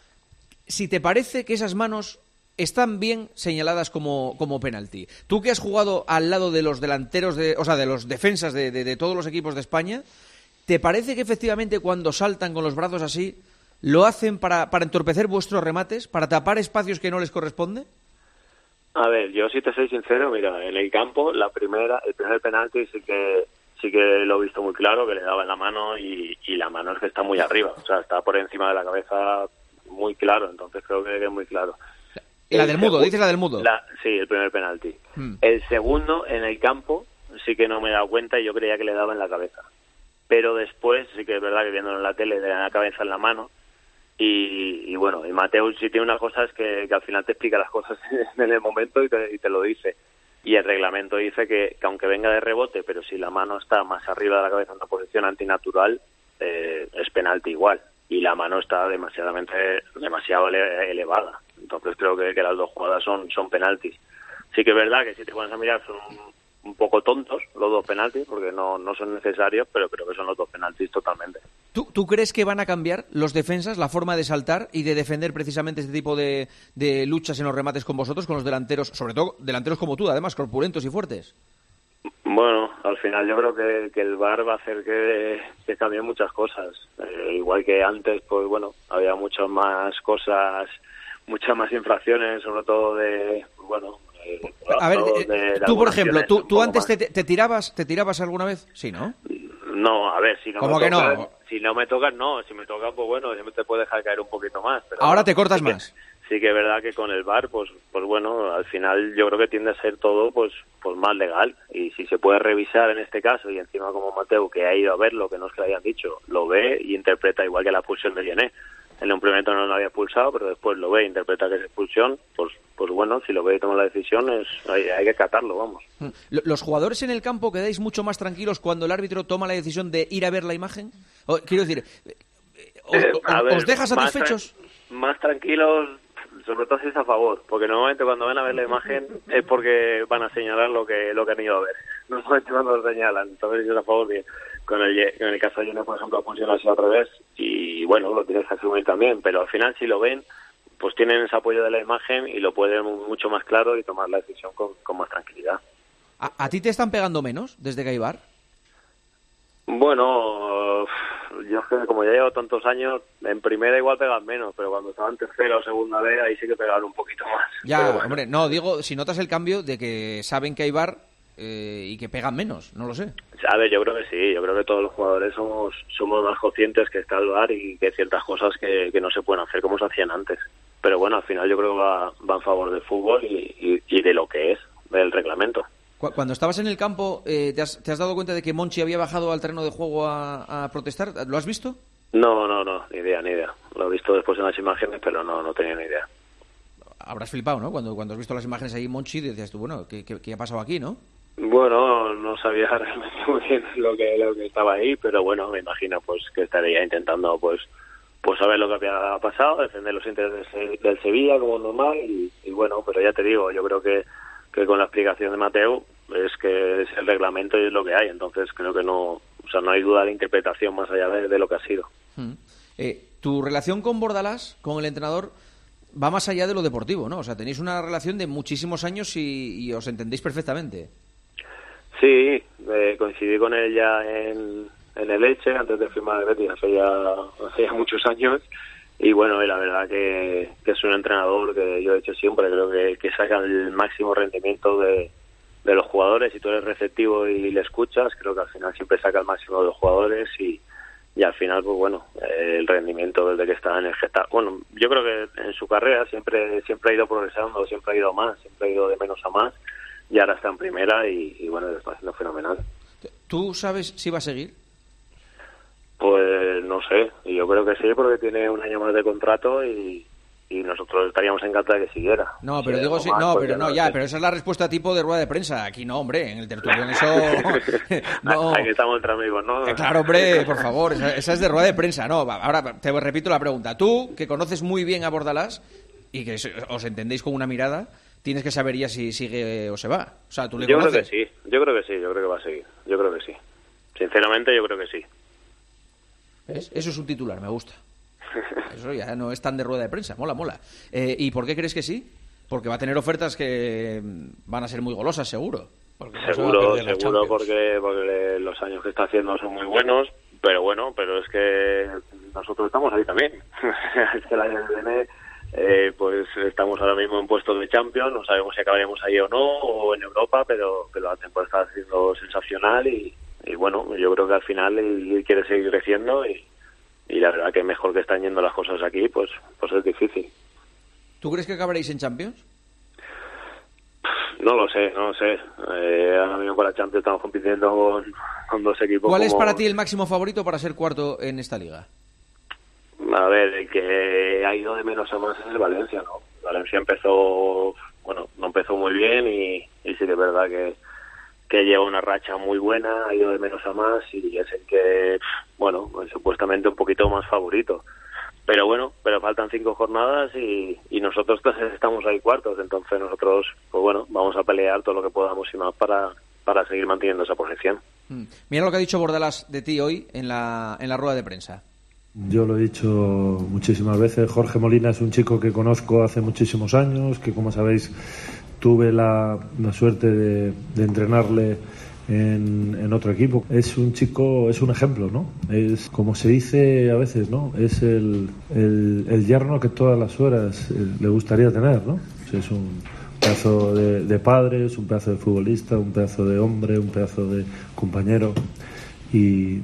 si te parece que esas manos están bien señaladas como penalti. Tú que has jugado al lado de los delanteros, de los defensas de todos los equipos de España, ¿te parece que efectivamente cuando saltan con los brazos así, lo hacen para entorpecer vuestros remates, para tapar espacios que no les corresponde? A ver, yo si te soy sincero, mira, en el campo, el primer penalti sí que lo he visto muy claro, que le daba en la mano y la mano es que está muy arriba, o sea, está por encima de la cabeza muy claro, entonces creo que es muy claro. La del Mudo, dices la del Mudo. Sí, el primer penalti. El segundo, en el campo, sí que no me he dado cuenta y yo creía que le daba en la cabeza. Pero después, sí que es verdad que viéndolo en la tele, le da la cabeza en la mano. Y bueno, y Mateu sí tiene una cosa, es que al final te explica las cosas en el momento y te lo dice. Y el reglamento dice que aunque venga de rebote, pero si la mano está más arriba de la cabeza en una posición antinatural, es penalti igual. Y la mano está demasiado elevada. Entonces creo que las dos jugadas son penaltis. Sí que es verdad que si te pones a mirar son un poco tontos los dos penaltis, porque no son necesarios, pero creo que son los dos penaltis totalmente. ¿Tú crees que van a cambiar los defensas la forma de saltar y de defender precisamente este tipo de luchas en los remates con vosotros, con los delanteros, sobre todo delanteros como tú, además, corpulentos y fuertes? Bueno, al final yo creo que el VAR va a hacer que cambien muchas cosas. Igual que antes, pues bueno, había muchas más cosas, muchas más infracciones, sobre todo de, bueno... A ver, tú por ejemplo, ¿tú antes te tirabas alguna vez? Sí, ¿no? No, a ver, si no ¿Cómo me que tocan, no? Si no me tocan, no. Si me tocan, pues bueno, siempre te puedes dejar caer un poquito más. Pero ahora bueno, te cortas sí más. Sí que es verdad que con el VAR, pues bueno, al final yo creo que tiende a ser todo pues más legal. Y si se puede revisar en este caso, y encima como Mateu, que ha ido a verlo, que no es que le hayan dicho, lo ve y interpreta igual que la expulsión de Llené. En un primer momento no lo había expulsado, pero después lo ve e interpreta que es expulsión, pues bueno, si lo ve y toma la decisión, hay que acatarlo, vamos. ¿Los jugadores en el campo quedáis mucho más tranquilos cuando el árbitro toma la decisión de ir a ver la imagen? Quiero decir, ¿os deja satisfechos? Más tranquilos, sobre todo si es a favor, porque normalmente cuando van a ver la imagen es porque van a señalar lo que han ido a ver. Normalmente cuando lo señalan, entonces si es a favor, bien. En el caso de Llené, por ejemplo, funciona así al revés, y bueno, lo tienes que asumir también, pero al final si lo ven, pues tienen ese apoyo de la imagen y lo pueden mucho más claro y tomar la decisión con más tranquilidad. ¿A ti te están pegando menos desde que hay VAR? Bueno, yo es que como ya llevo tantos años, en primera igual pegan menos, pero cuando estaba en tercera o segunda vez, ahí sí que pegaron un poquito más. Ya, bueno. Hombre, no, digo, si notas el cambio de que saben que hay VAR y que pegan menos, no lo sé. A ver, yo creo que sí, yo creo que todos los jugadores somos más conscientes que está el VAR y que hay ciertas cosas que no se pueden hacer como se hacían antes. Pero bueno, al final yo creo que va en favor del fútbol y de lo que es, del reglamento. Cuando estabas en el campo, ¿te has dado cuenta de que Monchi había bajado al terreno de juego a protestar? ¿Lo has visto? No, ni idea. Lo he visto después en las imágenes, pero no tenía ni idea. Habrás flipado, ¿no? Cuando has visto las imágenes ahí, Monchi, decías tú, bueno, ¿qué ha pasado aquí, no? Bueno, no sabía realmente muy bien lo que estaba ahí, pero bueno, me imagino pues que estaría intentando pues saber lo que había pasado, defender los intereses del Sevilla como normal y bueno, pero ya te digo, yo creo que con la explicación de Mateu es que es el reglamento y es lo que hay, entonces creo que no hay duda de interpretación más allá de lo que ha sido. Tu relación con Bordalás, con el entrenador, va más allá de lo deportivo, ¿no? O sea, tenéis una relación de muchísimos años y os entendéis perfectamente. Sí, coincidí con él ya en el Elche antes de firmar el Betis, hace ya muchos años, y bueno, y la verdad que es un entrenador que yo he hecho siempre, creo que saca el máximo rendimiento de los jugadores. Si tú eres receptivo y le escuchas, creo que al final siempre saca el máximo de los jugadores y al final, pues bueno, el rendimiento desde que está en el Getafe, bueno, yo creo que en su carrera siempre ha ido progresando, siempre ha ido más, siempre ha ido de menos a más, y ahora está en primera y bueno, lo está haciendo fenomenal. ¿Tú sabes si va a seguir? Pues no sé, yo creo que sí, porque tiene un año más de contrato y nosotros estaríamos encantados de que siguiera. No, pero digo sí, pero esa es la respuesta tipo de rueda de prensa. Aquí no, hombre, en el tertulión eso no. Aquí estamos entre amigos, ¿no? Claro, hombre, por favor, esa es de rueda de prensa, no. Ahora te repito la pregunta. Tú, que conoces muy bien a Bordalás y que os entendéis con una mirada, tienes que saber ya si sigue o se va. O sea, tú le conoces. Creo que sí, yo creo que va a seguir. Yo creo que sí. Sinceramente, yo creo que sí. ¿Ves? Eso es un titular, me gusta. Eso ya no es tan de rueda de prensa, mola. ¿Y por qué crees que sí? Porque va a tener ofertas que van a ser muy golosas, seguro. Seguro, porque los años que está haciendo son muy buenos, pero es que nosotros estamos ahí también. Es que el año que viene, pues estamos ahora mismo en puestos de Champions, no sabemos si acabaremos ahí o no, o en Europa, pero la temporada está haciendo sensacional y bueno, yo creo que al final él quiere seguir creciendo y la verdad que mejor que están yendo las cosas aquí, pues es difícil. ¿Tú crees que acabaréis en Champions? No lo sé. Ahora mismo con la Champions estamos compitiendo con dos equipos. ¿Cuál es para ti el máximo favorito para ser cuarto en esta liga? A ver, el que ha ido de menos a más es el Valencia, ¿no? Valencia empezó, no empezó muy bien y sí que es verdad que lleva una racha muy buena, ha ido de menos a más y es el que, pues supuestamente un poquito más favorito. Pero faltan 5 jornadas y nosotros estamos ahí cuartos, entonces nosotros, vamos a pelear todo lo que podamos y más para seguir manteniendo esa posición. Mira lo que ha dicho Bordalas de ti hoy en la rueda de prensa. Yo lo he dicho muchísimas veces. Jorge Molina es un chico que conozco hace muchísimos años, que como sabéis tuve la suerte de entrenarle en otro equipo. Es un chico, es un ejemplo, ¿no? Es, como se dice a veces, ¿no? Es el yerno que todas las suegras le gustaría tener, ¿no? O sea, es un pedazo de padre, es un pedazo de futbolista, un pedazo de hombre, un pedazo de compañero y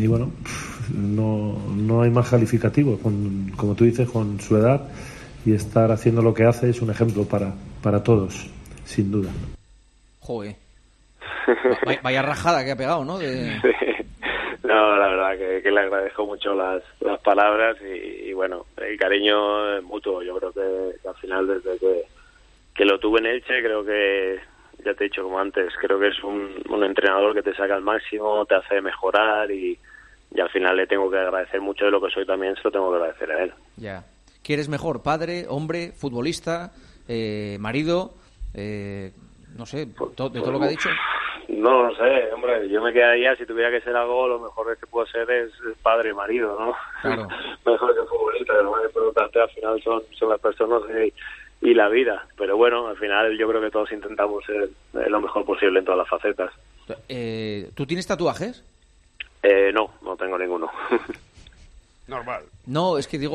no hay más calificativo, como tú dices, con su edad y estar haciendo lo que hace es un ejemplo para todos, sin duda. Joder. Vaya rajada que ha pegado, ¿no? Sí. No, la verdad que le agradezco mucho las palabras y el cariño es mutuo. Yo creo que al final, desde que lo tuve en Elche, creo que, ya te he dicho como antes, creo que es un entrenador que te saca al máximo, te hace mejorar y al final le tengo que agradecer mucho de lo que soy también, se lo tengo que agradecer a él. Ya. ¿Quieres mejor? ¿Padre, hombre, futbolista, marido? No sé, de todo lo que ha dicho. No lo sé, hombre, yo me quedaría, si tuviera que ser algo, lo mejor que puedo ser es padre y marido, ¿no? Claro. Mejor que futbolista, que lo más importante al final son las personas y la vida. Pero al final yo creo que todos intentamos ser lo mejor posible en todas las facetas. ¿Tú tienes tatuajes? No tengo ninguno. Normal. No, es que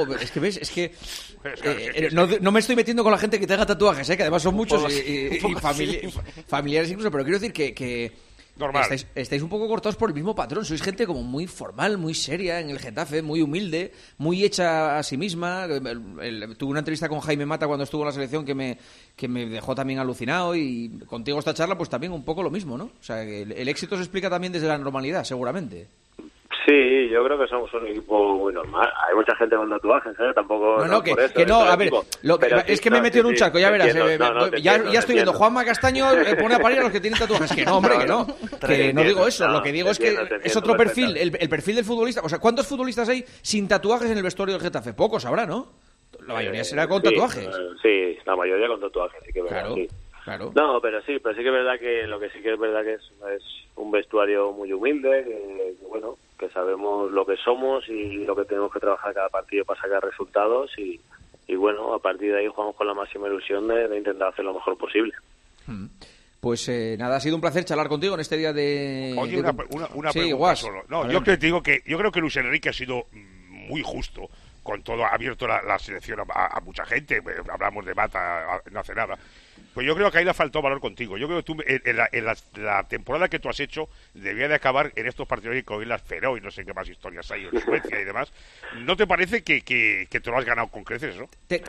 no me estoy metiendo con la gente que tenga tatuajes, que además son muchos y familiares incluso, pero quiero decir que normal. Estáis un poco cortados por el mismo patrón, sois gente como muy formal, muy seria en el Getafe, muy humilde, muy hecha a sí misma. Tuve una entrevista con Jaime Mata cuando estuvo en la selección que me dejó también alucinado y contigo esta charla pues también un poco lo mismo, ¿no? O sea, el éxito se explica también desde la normalidad, seguramente. Sí, yo creo que somos un equipo muy normal. Hay mucha gente con tatuajes, Tampoco... No, a ver, es que me he metido en un charco, ya verás. Ya estoy viendo, Juanma Castaño pone a parir a los que tienen tatuajes. Que no, hombre, que no digo eso. Lo que digo es que es otro perfil, el perfil del futbolista. O sea, ¿cuántos futbolistas hay sin tatuajes en el vestuario del Getafe? Pocos habrá, ¿no? La mayoría será con tatuajes. Sí, la mayoría con tatuajes, sí que es verdad, sí. Claro. No, pero sí que es verdad que lo que sí que es verdad que es un vestuario muy humilde, que sabemos lo que somos y lo que tenemos que trabajar cada partido para sacar resultados y a partir de ahí jugamos con la máxima ilusión de intentar hacer lo mejor posible. Pues nada, ha sido un placer charlar contigo en este día de... Oye, una pregunta solo. No, yo creo que Luis Enrique ha sido muy justo con todo, ha abierto la selección a mucha gente. Hablamos de Mata no hace nada. Pues yo creo que ahí le faltó valor contigo. Yo creo que tú, en la temporada que tú has hecho, debía de acabar en estos partidos con Islas Feroe y no sé qué más historias hay en Suecia y demás. ¿No te parece que te lo has ganado con creces, no? ¿Que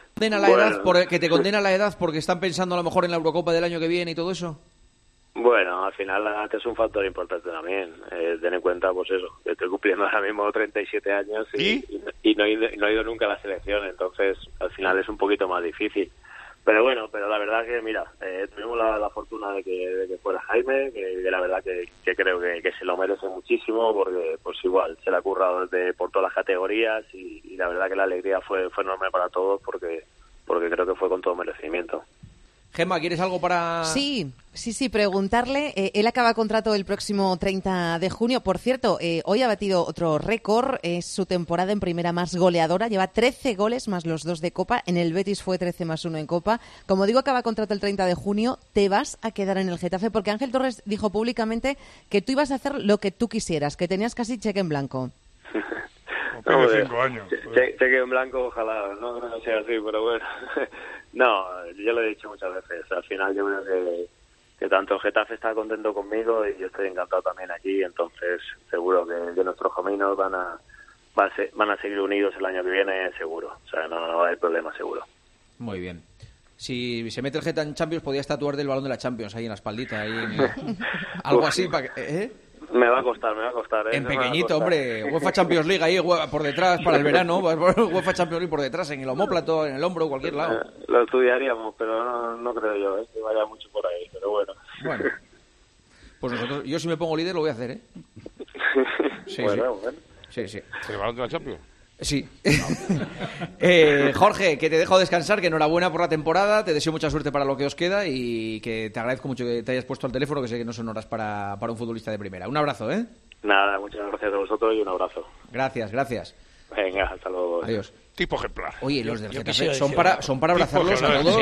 te condena la edad porque están pensando a lo mejor en la Eurocopa del año que viene y todo eso? Bueno, al final la edad es un factor importante también. Ten en cuenta, pues eso, que estoy cumpliendo ahora mismo 37 años y no he ido nunca a la selección, entonces al final es un poquito más difícil. Pero la verdad que, mira, tuvimos la fortuna de que fuera Jaime, que la verdad que creo que se lo merece muchísimo, porque pues igual se le ha currado por todas las categorías y la verdad que la alegría fue enorme para todos porque creo que fue con todo merecimiento. Gemma, ¿quieres algo para...? Sí, preguntarle. Él acaba contrato el próximo 30 de junio. Por cierto, hoy ha batido otro récord. Es su temporada en primera más goleadora. Lleva 13 goles más los 2 de Copa. En el Betis fue 13 más 1 en Copa. Como digo, acaba contrato el 30 de junio. Te vas a quedar en el Getafe porque Ángel Torres dijo públicamente que tú ibas a hacer lo que tú quisieras, que tenías casi cheque en blanco. No, 5 años. Cheque en blanco, ojalá, no sea así, pero bueno. No, yo lo he dicho muchas veces. Al final yo creo que tanto el Getafe está contento conmigo y yo estoy encantado también aquí. Entonces seguro que nuestros caminos van a seguir unidos el año que viene, seguro. O sea, no va a haber problema, seguro. Muy bien. Si se mete el Getafe en Champions, podías tatuar del balón de la Champions ahí en la espaldita. Algo así para que... Me va a costar, En pequeñito, hombre. UEFA Champions League ahí por detrás para el verano. UEFA Champions League por detrás, en el omóplato, en el hombro, cualquier lado. Lo estudiaríamos, pero no creo yo, que vaya mucho por ahí, pero bueno. Bueno. Pues yo si me pongo líder lo voy a hacer, ¿eh? Sí, bueno. Sí. ¿El balón de la Champions? Sí. Jorge, que te dejo descansar, que enhorabuena por la temporada, te deseo mucha suerte para lo que os queda y que te agradezco mucho que te hayas puesto al teléfono, que sé que no son horas para un futbolista de primera. Un abrazo, ¿eh? Nada, muchas gracias a vosotros y un abrazo. Gracias. Venga, hasta luego. Adiós. Tipo ejemplar. Oye, los del Getafe son para abrazarlos a todos.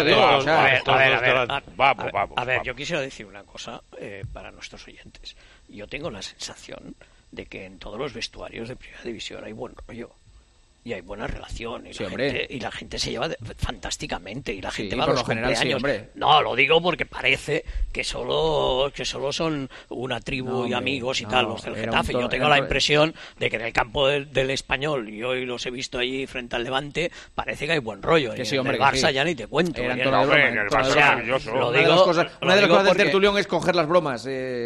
A ver, yo quisiera decir una cosa para nuestros oyentes. Yo tengo la sensación de que en todos los vestuarios de Primera División hay buen rollo. Y hay buena relación y la gente se lleva fantásticamente y la gente va a los cumpleaños. No, lo digo porque parece que solo son una tribu y amigos y tal los del Getafe. Yo tengo la impresión de que en el campo del Español, y hoy los he visto allí frente al Levante, parece que hay buen rollo. Que y en el Barça ya ni te cuento. En el Barça maravilloso. Una de las cosas del tertulión es coger las bromas,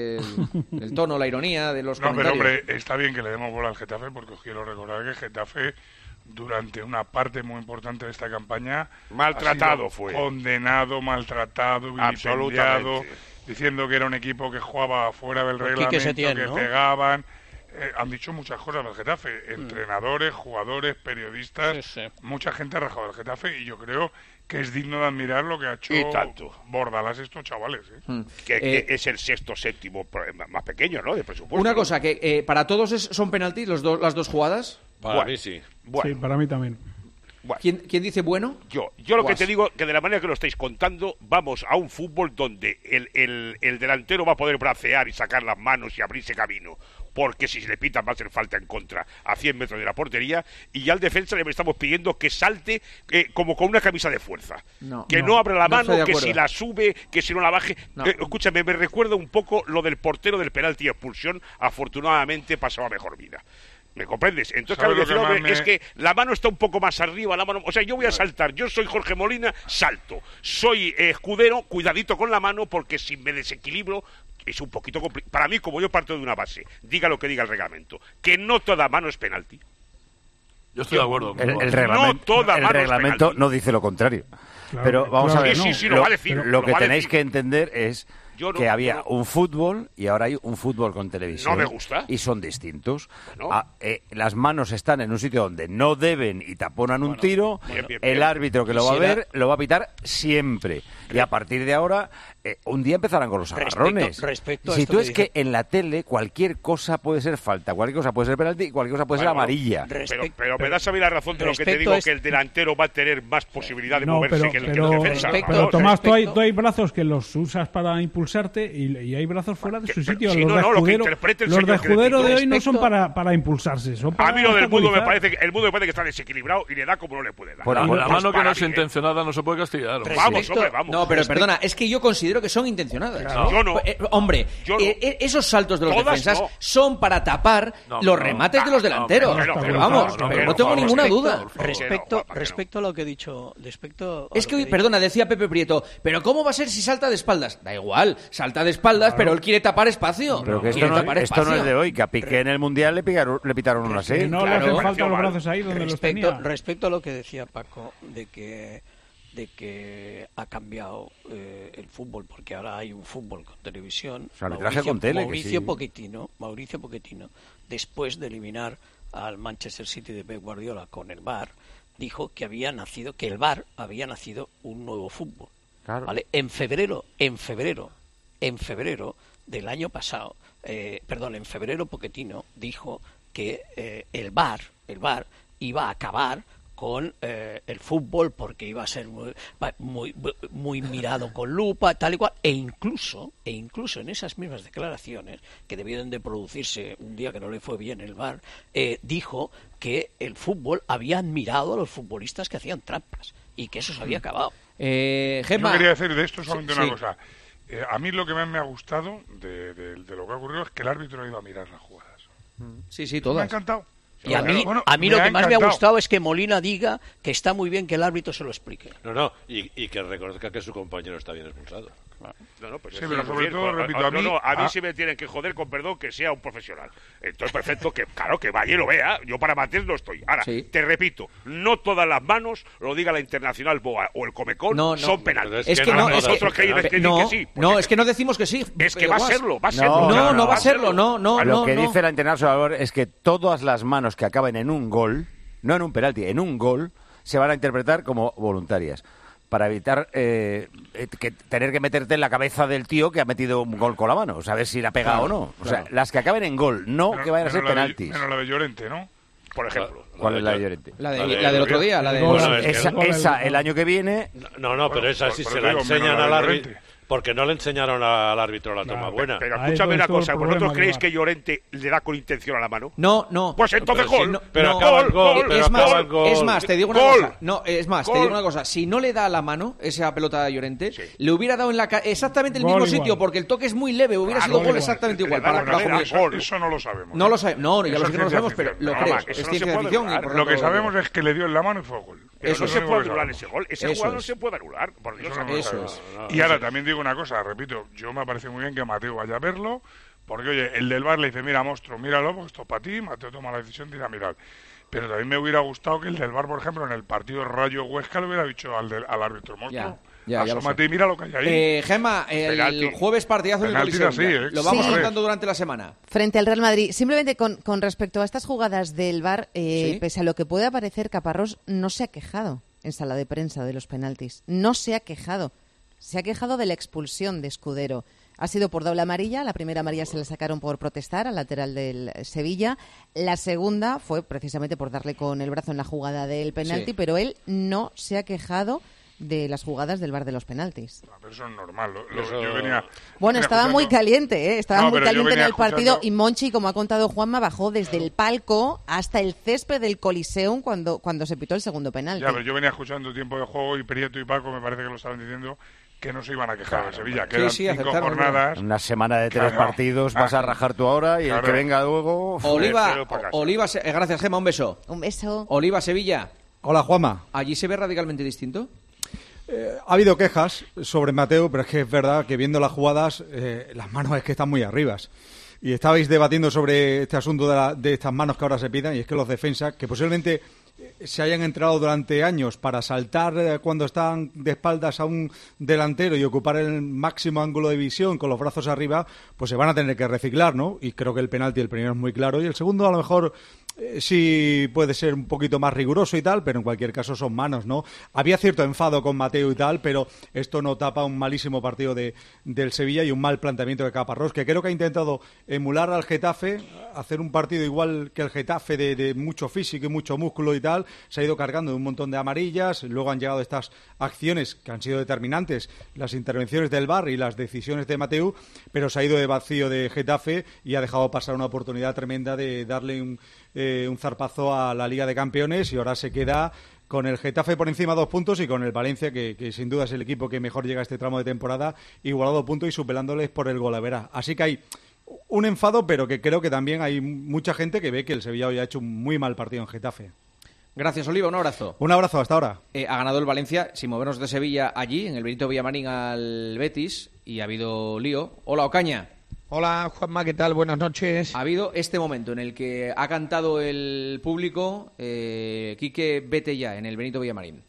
el tono, la ironía de los comentarios. Pero hombre, está bien que le demos bola al Getafe, porque os quiero recordar que Getafe, durante una parte muy importante de esta campaña, maltratado fue, condenado, maltratado, vilipendiado, diciendo que era un equipo que jugaba fuera del reglamento, que pegaban. Han dicho muchas cosas del Getafe, entrenadores, jugadores, periodistas, mucha gente ha rajado del Getafe, y yo creo que es digno de admirar lo que ha hecho Bordalás estos chavales. Que es el sexto, séptimo más pequeño, ¿no?, de presupuesto. Una cosa, que para todos son penaltis las dos jugadas. Para mí sí. Sí, para mí también. Bueno. ¿Quién dice bueno? Yo lo que te digo, que de la manera que lo estáis contando, vamos a un fútbol donde el delantero va a poder bracear y sacar las manos y abrirse camino, porque si se le pita va a hacer falta en contra a 100 metros de la portería, y ya al defensa le estamos pidiendo que salte como con una camisa de fuerza, que no abra la mano, que si la sube, que si no la baje. Escúchame, me recuerda un poco lo del portero del penalti y expulsión. Afortunadamente pasaba mejor vida. ¿Me comprendes? Entonces, claro, es que la mano está un poco más arriba, o sea, yo voy a saltar, yo soy Jorge Molina, salto. Soy Escudero, cuidadito con la mano, porque si me desequilibro es un poquito complicado. Para mí, como yo parto de una base, diga lo que diga el reglamento, que no toda mano es penalti. Yo estoy de acuerdo. El reglamento no dice lo contrario. Claro, pero vamos a ver, lo que tenéis que entender es que había un fútbol y ahora hay un fútbol con televisión. No me gusta. Y son distintos. Las manos están en un sitio donde no deben y taponan un tiro. Bien. El árbitro que lo va a ver lo va a pitar siempre. Y a partir de ahora, un día empezarán con los agarrones. Si tú es que en la tele cualquier cosa puede ser falta, cualquier cosa puede ser penalti y cualquier cosa puede ser amarilla. Pero me das a mí la razón de lo que te digo, que el delantero va a tener más posibilidad de moverse que el defensa. Pero Tomás, tú hay brazos que los usas para impulsarte y hay brazos fuera de su sitio. Los de Escudero de hoy no son para impulsarse. A mí lo del mundo me parece que está desequilibrado y le da como no le puede dar. Bueno, la mano que no es intencionada no se puede castigar. Vamos. No, pero perdona, es que yo considero que son intencionadas. Yo no. Hombre, esos saltos de los defensas son para tapar los remates de los delanteros. Pero vamos, no tengo ninguna duda. Respecto a lo que he dicho, es que hoy, perdona, decía Pepe Prieto, pero ¿cómo va a ser si salta de espaldas? Da igual, salta de espaldas, pero él quiere tapar espacio. Pero que esto no es de hoy, que a Piqué en el Mundial le pitaron una serie. No le hacen falta los brazos ahí donde los tenía. Respecto a lo que decía Paco, de que ha cambiado el fútbol, porque ahora hay un fútbol con televisión. Mauricio Pochettino, después de eliminar al Manchester City de Pep Guardiola con el VAR, dijo que el VAR había nacido un nuevo fútbol. Claro. ¿Vale? En febrero del año pasado, en febrero Pochettino dijo que el VAR iba a acabar con el fútbol, porque iba a ser muy mirado con lupa, tal y cual, e incluso en esas mismas declaraciones, que debieron de producirse un día que no le fue bien el VAR, dijo que el fútbol había admirado a los futbolistas que hacían trampas y que eso se había acabado. Gemma. Yo quería decir de esto solamente una cosa. A mí lo que más me ha gustado de lo que ha ocurrido es que el árbitro ha ido a mirar las jugadas. Sí, todas. Me ha encantado. Y a mí lo que más me ha gustado es que Molina diga que está muy bien que el árbitro se lo explique. Y que reconozca que su compañero está bien expulsado. No, pues sí, pero sobre todo, repito, a mí sí me tienen que joder, con perdón, que sea un profesional. Entonces, perfecto, que claro, que vaya y lo vea. Yo para Matías no estoy. Ahora, te repito, no todas las manos, lo diga la Internacional Boa o el Comecon, son penales. Es que nosotros creéis que sí. No, es que no decimos que sí. Es que va a serlo, va a serlo. No va a serlo, no. Lo que dice la Internacional es que todas las manos que acaben en un gol, no en un penalti, en un gol, se van a interpretar como voluntarias, para evitar tener que meterte en la cabeza del tío que ha metido un gol con la mano, saber si la ha pegado o no. O sea, las que acaben en gol, que vayan a ser penaltis. Menos la de Llorente, ¿no? Por ejemplo. ¿Cuál es la de Llorente? La del otro día. Esa, el año que viene... No, pero esa sí se la enseñan al árbitro. Porque no le enseñaron al árbitro la toma buena. Pero escúchame una cosa, ¿vosotros creéis que Llorente le da con intención a la mano? No. Pues entonces gol. Es más, te digo una cosa. No, es más, te digo una cosa. Si no le da a la mano esa pelota a Llorente, le hubiera dado en exactamente el mismo sitio, porque el toque es muy leve, hubiera sido gol exactamente igual. Eso no lo sabemos. No lo sabemos. No, ya lo sé que no lo sabemos, pero lo creo. Es ciencia ficción. Lo que sabemos es que le dio en la mano y fue gol. Eso no se puede anular ese gol. Ese jugador no se puede anular. Eso es. Y ahora también digo una cosa, repito, yo me parece muy bien que Mateo vaya a verlo, porque oye, el del VAR le dice, mira, monstruo, míralo, porque esto es para ti, Mateo toma la decisión de ir a mirar. Pero también me hubiera gustado que el del VAR, por ejemplo, en el partido Rayo Huesca le hubiera dicho al árbitro, monstruo, asómate y mira lo que hay ahí. Gemma, el jueves partidazo del Coliseo. Lo vamos contando durante la semana. Frente al Real Madrid. Simplemente con respecto a estas jugadas del VAR, pese a lo que pueda parecer, Caparrós no se ha quejado en sala de prensa de los penaltis. No se ha quejado. Se ha quejado de la expulsión de Escudero. Ha sido por doble amarilla. La primera amarilla se la sacaron por protestar al lateral del Sevilla. La segunda fue precisamente por darle con el brazo en la jugada del penalti, pero él no se ha quejado de las jugadas del VAR de los penaltis. Pero eso es normal. Estaba muy caliente, estaba muy caliente en el partido, y Monchi, como ha contado Juanma, bajó desde el palco hasta el césped del Coliseum cuando se pitó el segundo penalti. Pero yo venía escuchando tiempo de juego y Prieto y Paco me parece que lo estaban diciendo que no se iban a quejar de Sevilla, que eran 5 jornadas. Una semana de 3 partidos, vas a rajar tú ahora y el que venga luego... Oliva, gracias Gemma, un beso. Un beso. Oliva, Sevilla. Hola, Juanma. ¿Allí se ve radicalmente distinto? Ha habido quejas sobre Mateo, pero es que es verdad que viendo las jugadas, las manos es que están muy arribas. Y estabais debatiendo sobre este asunto de estas manos que ahora se pidan, y es que los defensas, que posiblemente se hayan entrenado durante años para saltar cuando están de espaldas a un delantero y ocupar el máximo ángulo de visión con los brazos arriba, pues se van a tener que reciclar, ¿no? Y creo que el penalti, el primero es muy claro, y el segundo a lo mejor sí puede ser un poquito más riguroso y tal, pero en cualquier caso son manos, ¿no? Había cierto enfado con Mateo y tal, pero esto no tapa un malísimo partido del Sevilla y un mal planteamiento de Caparrós, que creo que ha intentado emular al Getafe, hacer un partido igual que el Getafe de mucho físico y mucho músculo y tal. Se ha ido cargando de un montón de amarillas, luego han llegado estas acciones que han sido determinantes, las intervenciones del VAR y las decisiones de Mateu, pero se ha ido de vacío de Getafe y ha dejado pasar una oportunidad tremenda de darle un zarpazo a la Liga de Campeones, y ahora se queda con el Getafe por encima 2 puntos y con el Valencia, que sin duda es el equipo que mejor llega a este tramo de temporada, igualado puntos y superándoles por el golavera. Así que hay un enfado, pero que creo que también hay mucha gente que ve que el Sevilla hoy ha hecho un muy mal partido en Getafe. Gracias, Oliva, un abrazo. Un abrazo, hasta ahora. Ha ganado el Valencia, sin movernos de Sevilla, allí, en el Benito Villamarín, al Betis, y ha habido lío. Hola, Ocaña. Hola, Juanma, ¿qué tal? Buenas noches. Ha habido este momento en el que ha cantado el público Quique, vete ya, en el Benito Villamarín.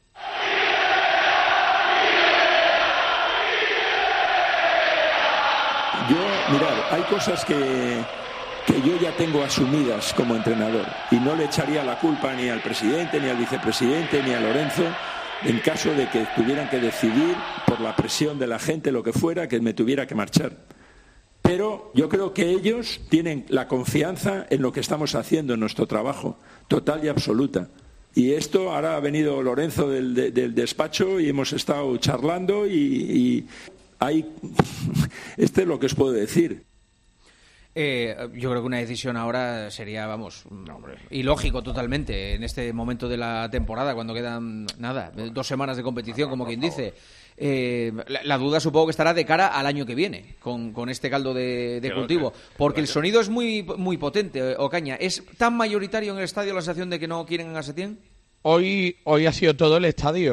Mirad, hay cosas que yo ya tengo asumidas como entrenador, y no le echaría la culpa ni al presidente, ni al vicepresidente, ni a Lorenzo, en caso de que tuvieran que decidir por la presión de la gente, lo que fuera, que me tuviera que marchar. Pero yo creo que ellos tienen la confianza en lo que estamos haciendo, en nuestro trabajo, total y absoluta. Y esto, ahora ha venido Lorenzo del despacho y hemos estado charlando y hay... Esto es lo que os puedo decir. Yo creo que una decisión ahora sería, ilógico totalmente en este momento de la temporada, cuando quedan, 2 semanas de competición, como quien dice. La duda supongo que estará de cara al año que viene, con este caldo de cultivo, porque el sonido es muy, muy potente, Ocaña. ¿Es tan mayoritario en el estadio la sensación de que no quieren a Setién? Hoy ha sido todo el estadio,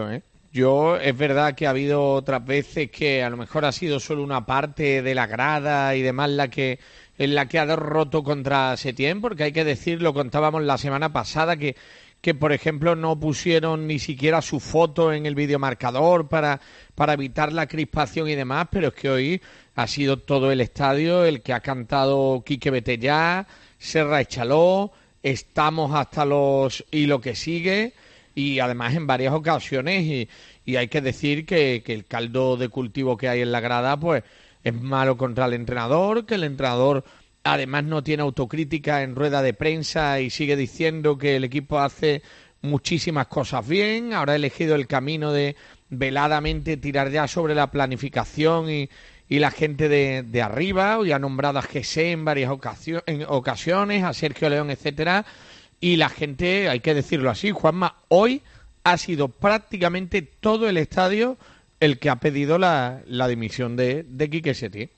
Es verdad que ha habido otras veces que a lo mejor ha sido solo una parte de la grada y demás en la que ha roto contra Setién, porque hay que decirlo, contábamos la semana pasada que por ejemplo no pusieron ni siquiera su foto en el videomarcador para evitar la crispación y demás, pero es que hoy ha sido todo el estadio el que ha cantado Quique Betellá, Serra Echaló, estamos hasta los y lo que sigue, y además en varias ocasiones, y hay que decir que el caldo de cultivo que hay en la grada pues es malo contra el entrenador, que el entrenador además no tiene autocrítica en rueda de prensa y sigue diciendo que el equipo hace muchísimas cosas bien. Ahora ha elegido el camino de veladamente tirar ya sobre la planificación y la gente de arriba, y ha nombrado a José en varias ocasiones, a Sergio León, etcétera, y la gente, hay que decirlo así, Juanma, hoy ha sido prácticamente todo el estadio el que ha pedido la dimisión de Quique Setién.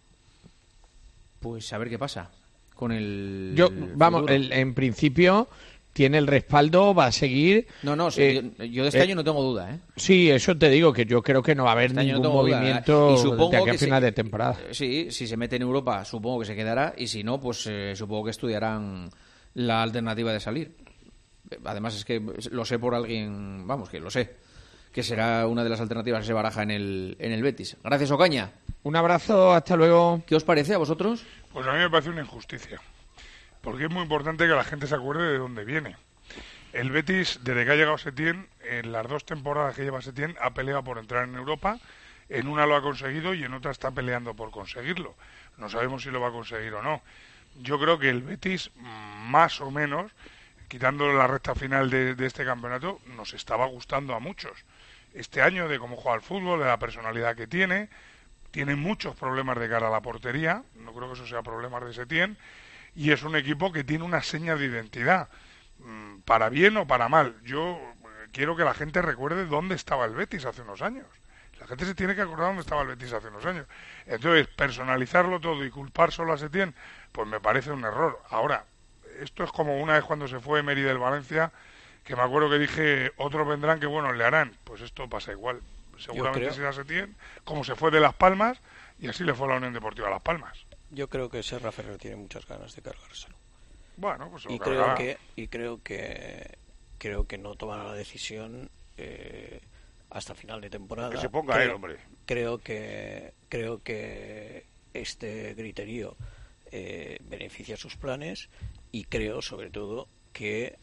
Pues a ver qué pasa con el en principio tiene el respaldo, va a seguir. Sí, yo de este año no tengo duda, ¿eh? Sí, eso te digo, que yo creo que no va a haber ningún movimiento de aquí a final de temporada. Sí, si se mete en Europa, supongo que se quedará, y si no, pues supongo que estudiarán la alternativa de salir. Además es que lo sé por alguien, que lo sé, que será una de las alternativas que se baraja en el Betis. Gracias, Ocaña. Un abrazo, hasta luego. ¿Qué os parece a vosotros? Pues a mí me parece una injusticia, porque es muy importante que la gente se acuerde de dónde viene. El Betis, desde que ha llegado Setién, en las 2 temporadas que lleva Setién, ha peleado por entrar en Europa. En una lo ha conseguido y en otra está peleando por conseguirlo. No sabemos si lo va a conseguir o no. Yo creo que el Betis, más o menos, quitando la recta final de este campeonato, nos estaba gustando a muchos. Este año, de cómo juega al fútbol, de la personalidad que tiene muchos problemas de cara a la portería, no creo que eso sea problemas de Setién, y es un equipo que tiene unas señas de identidad, para bien o para mal. Yo quiero que la gente recuerde dónde estaba el Betis hace unos años. La gente se tiene que acordar dónde estaba el Betis hace unos años. Entonces, personalizarlo todo y culpar solo a Setién, pues me parece un error. Ahora, esto es como una vez cuando se fue Emery del Valencia, que me acuerdo que dije, otros vendrán que bueno, le harán. Pues esto pasa igual. Seguramente será Setién, como se fue de Las Palmas, y así le fue a la Unión Deportiva Las Palmas. Yo creo que Serra Ferrer tiene muchas ganas de cargárselo. Bueno, pues creo que no tomará la decisión hasta final de temporada. Que se ponga él, hombre. Creo que este griterío beneficia sus planes, y creo sobre todo que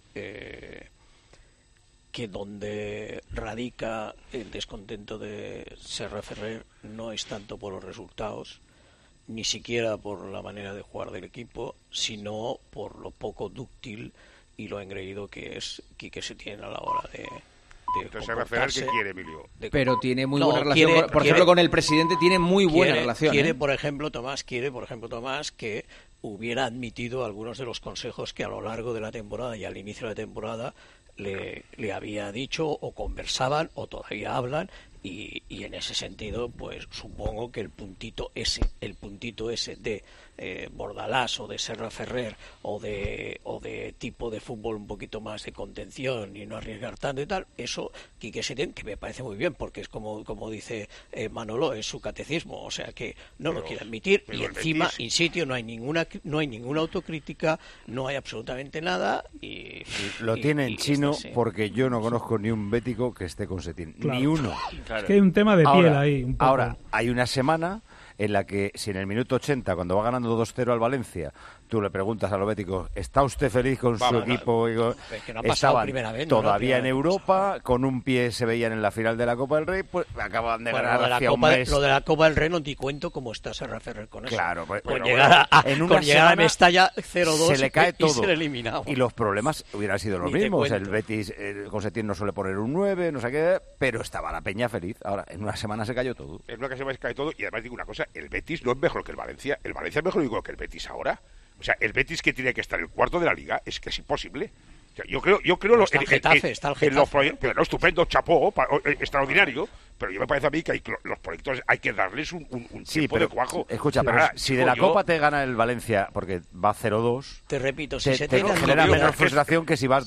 donde radica el descontento de Serra Ferrer no es tanto por los resultados, ni siquiera por la manera de jugar del equipo, sino por lo poco dúctil y lo engreído que es Quique Setién a la hora de entonces Serra Ferrer, ¿qué quiere, Emilio? Pero tiene muy buena relación, por ejemplo, con el presidente tiene muy buena relación. Quiere, por ejemplo, Tomás, que hubiera admitido algunos de los consejos que a lo largo de la temporada y al inicio de la temporada le había dicho, o conversaban, o todavía hablan, y en ese sentido, pues supongo que el puntito ese de Bordalás o de Serra Ferrer o de tipo de fútbol un poquito más de contención y no arriesgar tanto y tal, eso Quique Setién, que me parece muy bien, porque es como dice Manolo, es su catecismo, o sea que no lo quiere admitir, y encima Betis, in sitio no hay ninguna autocrítica, no hay absolutamente nada, y lo tiene en chino, porque yo no conozco ni un bético que esté con Setién, ni uno. Claro. Es que hay un tema de piel ahí. Un poco. Ahora, hay una semana en la que, si en el minuto 80, cuando va ganando 2-0 al Valencia, tú le preguntas a los béticos, ¿está usted feliz con su equipo? Es que no ha pasado primeramente, todavía en Europa, con un pie se veían en la final de la Copa del Rey, pues acaban de ganar hacia un mes. Lo de la Copa del Rey no te cuento cómo está Serra Ferrer con eso. Claro, pues, con llegar a Mestalla 0-2 se le cae todo. Y ser eliminado. Y los problemas hubieran sido los mismos. El Betis con Setién no suele poner un 9, no sé qué, pero estaba la peña feliz. Ahora, en una semana se cayó todo. En una semana se cayó todo, y además digo una cosa, el Betis no es mejor que el Valencia. El Valencia es mejor que el Betis ahora. O sea, el Betis, que tiene que estar en el cuarto de la Liga, es que es imposible. O sea, yo creo está el Getafe. Pero no, estupendo, chapó, extraordinario, pero yo me parece a mí que los proyectos hay que darles un tiempo de cuajo. Escucha, pero si de la Copa te gana el Valencia, porque va 0-2... Te repito, te genera menos frustración que si vas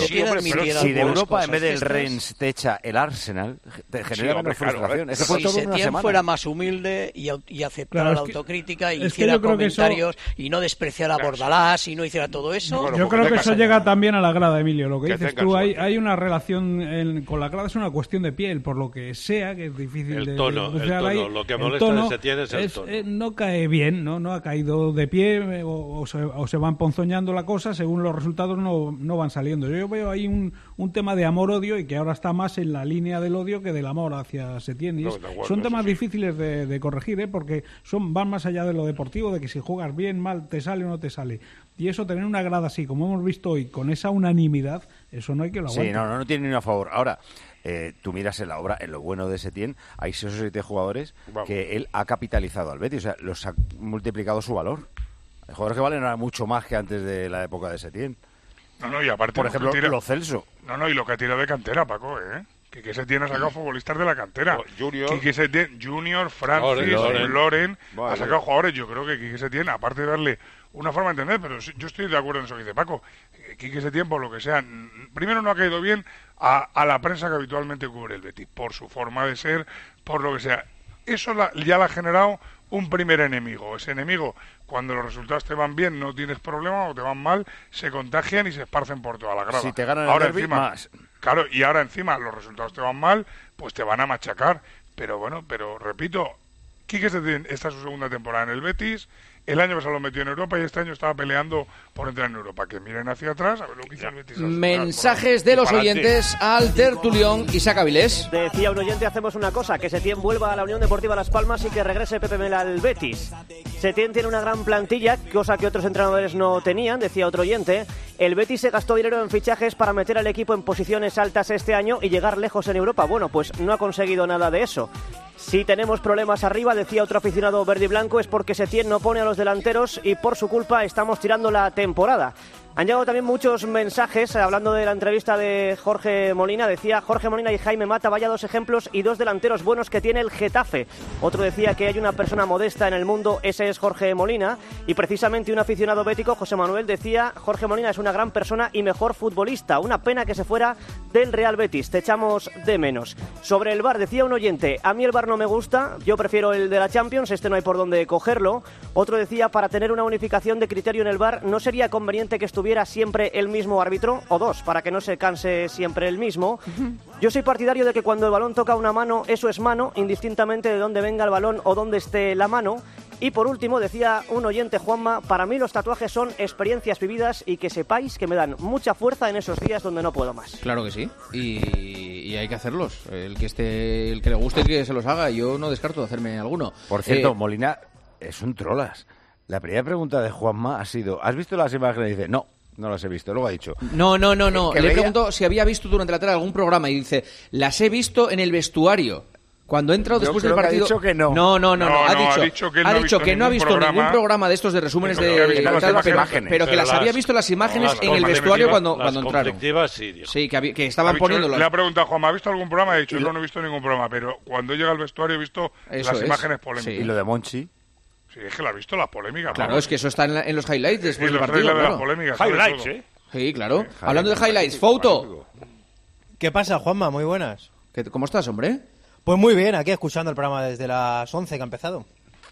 2-0. Si de Europa, en vez del Rennes, te echa el Arsenal, te genera menos frustración. Si Setién fuera más humilde y aceptara la autocrítica y hiciera comentarios y no despreciara a Bordalás y no hiciera todo eso... Yo creo que eso llega también a la grada, Emilio. Lo que dices tú, hay una relación con la grada, es una cuestión de piel, por lo que sea, que es difícil el tono, lo que molesta de Setién es el tono. No cae bien, no ha caído de pie o se va emponzoñando la cosa, según los resultados no van saliendo. Yo veo ahí un tema de amor-odio y que ahora está más en la línea del odio que del amor hacia Setién. Y son temas difíciles de corregir, porque van más allá de lo deportivo, de que si juegas bien, mal, te sale o no te sale. Y eso, tener una grada así, como hemos visto hoy, con esa unanimidad, eso no hay que lo aguante. Sí, no tiene ni a favor. Ahora, tú miras en la obra, en lo bueno de Setién, hay 6 o 7 jugadores que él ha capitalizado al Betis, o sea, los ha multiplicado su valor. Hay jugadores que valen ahora mucho más que antes de la época de Setién. Y aparte, por ejemplo, Lo Celso. Y lo que ha tirado de cantera, Paco, que Setién ha sacado futbolistas de la cantera. Quique Setién, Junior, Francis, Loren, ha sacado jugadores. Yo creo que Quique Setién, aparte de darle una forma de entender, pero yo estoy de acuerdo en eso que dice Paco, Quique Setién, por lo que sea, primero no ha caído bien a la prensa que habitualmente cubre el Betis, por su forma de ser, por lo que sea. Eso ya le ha generado un primer enemigo. Ese enemigo, cuando los resultados te van bien, no tienes problema, o te van mal, se contagian y se esparcen por toda la grada. Si te ganan el derbi, más. Claro, y ahora encima los resultados te van mal, pues te van a machacar. Pero repito, Quique Setién, esta es su segunda temporada en el Betis. El año pasado lo metió en Europa y este año estaba peleando por entrar en Europa. Que miren hacia atrás a ver lo que hizo el Betis. Mensajes de los oyentes al tertulión Isaac Avilés. Decía un oyente, hacemos una cosa, que Setién vuelva a la Unión Deportiva Las Palmas y que regrese Pepe Mel al Betis. Setién tiene una gran plantilla, cosa que otros entrenadores no tenían, decía otro oyente. El Betis se gastó dinero en fichajes para meter al equipo en posiciones altas este año y llegar lejos en Europa. Bueno, pues no ha conseguido nada de eso. Si tenemos problemas arriba, decía otro aficionado verde y blanco, es porque Setién no pone a los delanteros y por su culpa estamos tirando la temporada. Han llegado también muchos mensajes hablando de la entrevista de Jorge Molina. Decía Jorge Molina y Jaime Mata, vaya 2 ejemplos y 2 delanteros buenos que tiene el Getafe. Otro decía que hay una persona modesta en el mundo, ese es Jorge Molina. Y precisamente un aficionado bético, José Manuel, decía Jorge Molina es una gran persona y mejor futbolista. Una pena que se fuera del Real Betis, te echamos de menos. Sobre el VAR, decía un oyente, a mí el VAR no me gusta, yo prefiero el de la Champions, este no hay por dónde cogerlo. Otro decía, para tener una unificación de criterio en el VAR, ¿no sería conveniente que estuviera siempre el mismo árbitro? O 2, para que no se canse siempre el mismo. Yo soy partidario de que cuando el balón toca una mano, eso es mano, indistintamente de dónde venga el balón o dónde esté la mano. Y por último, decía un oyente, Juanma, para mí los tatuajes son experiencias vividas y que sepáis que me dan mucha fuerza en esos días donde no puedo más. Claro que sí, y hay que hacerlos. El que le guste, que se los haga. Yo no descarto de hacerme alguno. Por cierto, Molina es un trolas. La primera pregunta de Juanma ha sido, ¿has visto las imágenes? Y dice, no las he visto. Luego ha dicho... No. Le pregunto si había visto durante la tarde algún programa y dice, las he visto en el vestuario. Cuando he entrado después del partido... Ha dicho que no. No. Ha dicho que no ha visto ningún programa de estos de resúmenes pero que las había visto las imágenes en el vestuario cuando entraron. Sí, que estaban poniéndolas. Le ha preguntado, Juan, ¿ha visto algún programa? Ha dicho, no he visto ningún programa, pero cuando llega al vestuario he visto las imágenes polémicas. Y lo de Monchi... Sí, es que la ha visto las polémicas. Claro, es que eso está en los highlights después del partido. De las polémicas, highlights, Sí, claro. Hablando de highlights, Fouto. ¿Qué pasa, Juanma? Muy buenas. ¿Cómo estás, hombre? Pues muy bien, aquí escuchando el programa desde las 11 que ha empezado.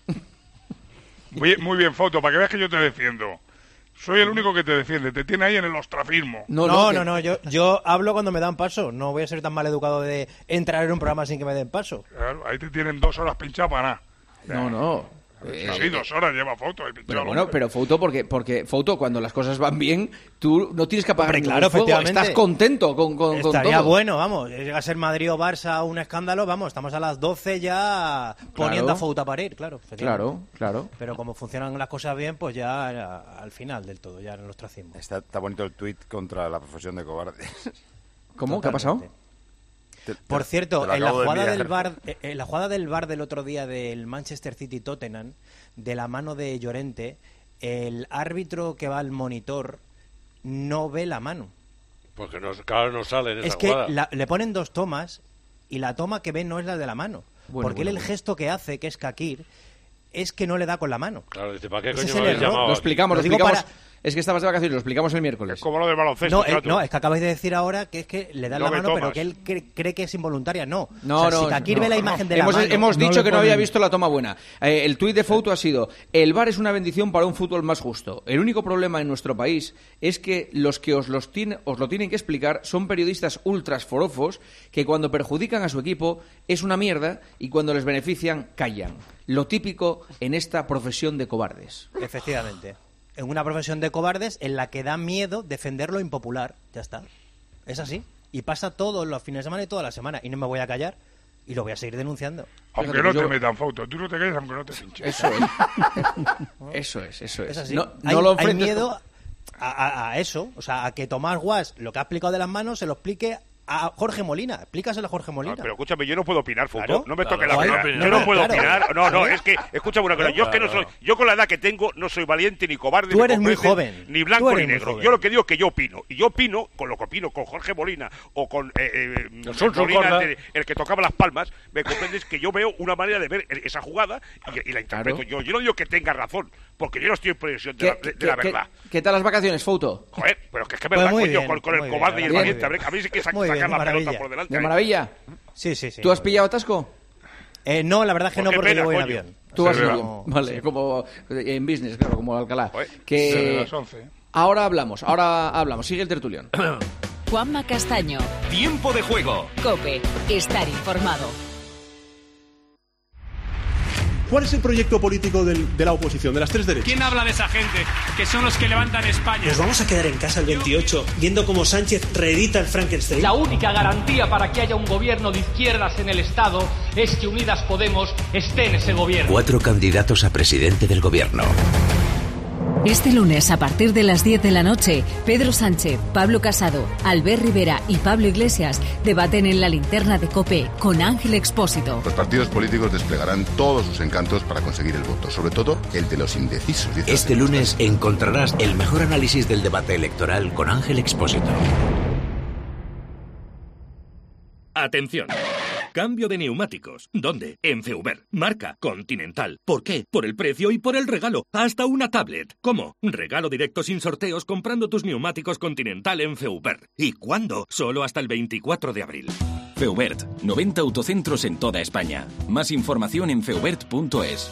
Muy bien, Fouto, para que veas que yo te defiendo. Soy el único que te defiende, te tiene ahí en el ostrafismo. No, yo hablo cuando me dan paso. No voy a ser tan mal educado de entrar en un programa sin que me den paso. Claro, ahí te tienen 2 horas pinchadas para nada. No. Sí, 2 horas lleva Fouto. Pero Fouto, porque Fouto, cuando las cosas van bien, tú no tienes que apagar claro, fuego. Estás contento con Estaría todo. bueno, vamos. Llega a ser Madrid o Barça un escándalo, vamos, estamos a las 12 ya poniendo a Fouto a parir, claro. Claro. Pero como funcionan las cosas bien, pues ya al final del todo, ya en el ostracismo. Está bonito el tuit contra la profesión de cobardes. ¿Cómo? ¿Qué ha pasado? Por cierto, en la jugada del VAR del otro día del Manchester City Tottenham, de la mano de Llorente, el árbitro que va al monitor no ve la mano. Porque no sale en esa jugada. Es que le ponen 2 tomas y la toma que ve no es la de la mano. Porque él el gesto que hace, que es Kakir, es que no le da con la mano. Claro, dice, ¿para qué Ese coño es el me error. Lo explicamos. Es que estabas de vacaciones, lo explicamos el miércoles. Es como lo del baloncesto. No, es que acabáis de decir ahora que es que le dan la mano, pero que él cree que es involuntaria. No. No, si Kakir ve la imagen de la mano... Hemos dicho que no había visto la toma buena. El tuit de Fouto ha sido: el VAR es una bendición para un fútbol más justo. El único problema en nuestro país es que los que os lo tienen que explicar son periodistas ultras forofos que cuando perjudican a su equipo es una mierda y cuando les benefician callan. Lo típico en esta profesión de cobardes. Efectivamente. En una profesión de cobardes en la que da miedo defender lo impopular. Ya está. Es así. Y pasa todos los fines de semana y toda la semana. Y no me voy a callar y lo voy a seguir denunciando. Aunque no te metan Fouto. Tú no te calles aunque no te pinches. Eso es. Es así. No hay miedo a eso. O sea, a que Tomás Guas, lo que ha explicado de las manos, se lo explique a Jorge Molina. Explícaselo a Jorge Molina. Pero escúchame, yo no puedo opinar, Fouto. Claro, no me toque la claro, pena. Yo no puedo opinar. No, ¿Eh? es que, escúchame una cosa. Yo es que no soy... Yo con la edad que tengo no soy valiente ni cobarde. Tú eres muy joven. Ni blanco ni negro. Yo lo que digo es que yo opino. Y yo opino con lo que opino con Jorge Molina o con Molina, el que tocaba las palmas. Me comprendes que yo veo una manera de ver esa jugada y la interpreto. Claro. Yo no digo que tenga razón, porque yo no estoy en posesión de la verdad. ¿Qué tal las vacaciones, Fouto? Joder, pero es que es verdad, coño, con el cobarde y el valiente. A mí sí que sacar la pelota por delante. ¿De maravilla? Sí. ¿Tú has pillado atasco? No, la verdad es que no, porque yo voy en avión. Tú has ido. Vale, como en business, claro, como Alcalá. Que ahora hablamos. Sigue el tertulión. Juanma Castaño. Tiempo de juego. COPE. Estar informado. ¿Cuál es el proyecto político de la oposición, de las tres derechas? ¿Quién habla de esa gente? Que son los que levantan España. ¿Nos vamos a quedar en casa el 28 viendo cómo Sánchez reedita el Frankenstein? La única garantía para que haya un gobierno de izquierdas en el Estado es que Unidas Podemos esté en ese gobierno. 4 candidatos a presidente del gobierno. Este lunes, a partir de las 10 de la noche, Pedro Sánchez, Pablo Casado, Albert Rivera y Pablo Iglesias debaten en la linterna de COPE con Ángel Expósito. Los partidos políticos desplegarán todos sus encantos para conseguir el voto, sobre todo el de los indecisos. Este lunes encontrarás el mejor análisis del debate electoral con Ángel Expósito. Atención. Cambio de neumáticos. ¿Dónde? En Feuber. Marca Continental. ¿Por qué? Por el precio y por el regalo. Hasta una tablet. ¿Cómo? Regalo directo sin sorteos comprando tus neumáticos Continental en Feuber. ¿Y cuándo? Solo hasta el 24 de abril. Feubert. 90 autocentros en toda España. Más información en feubert.es.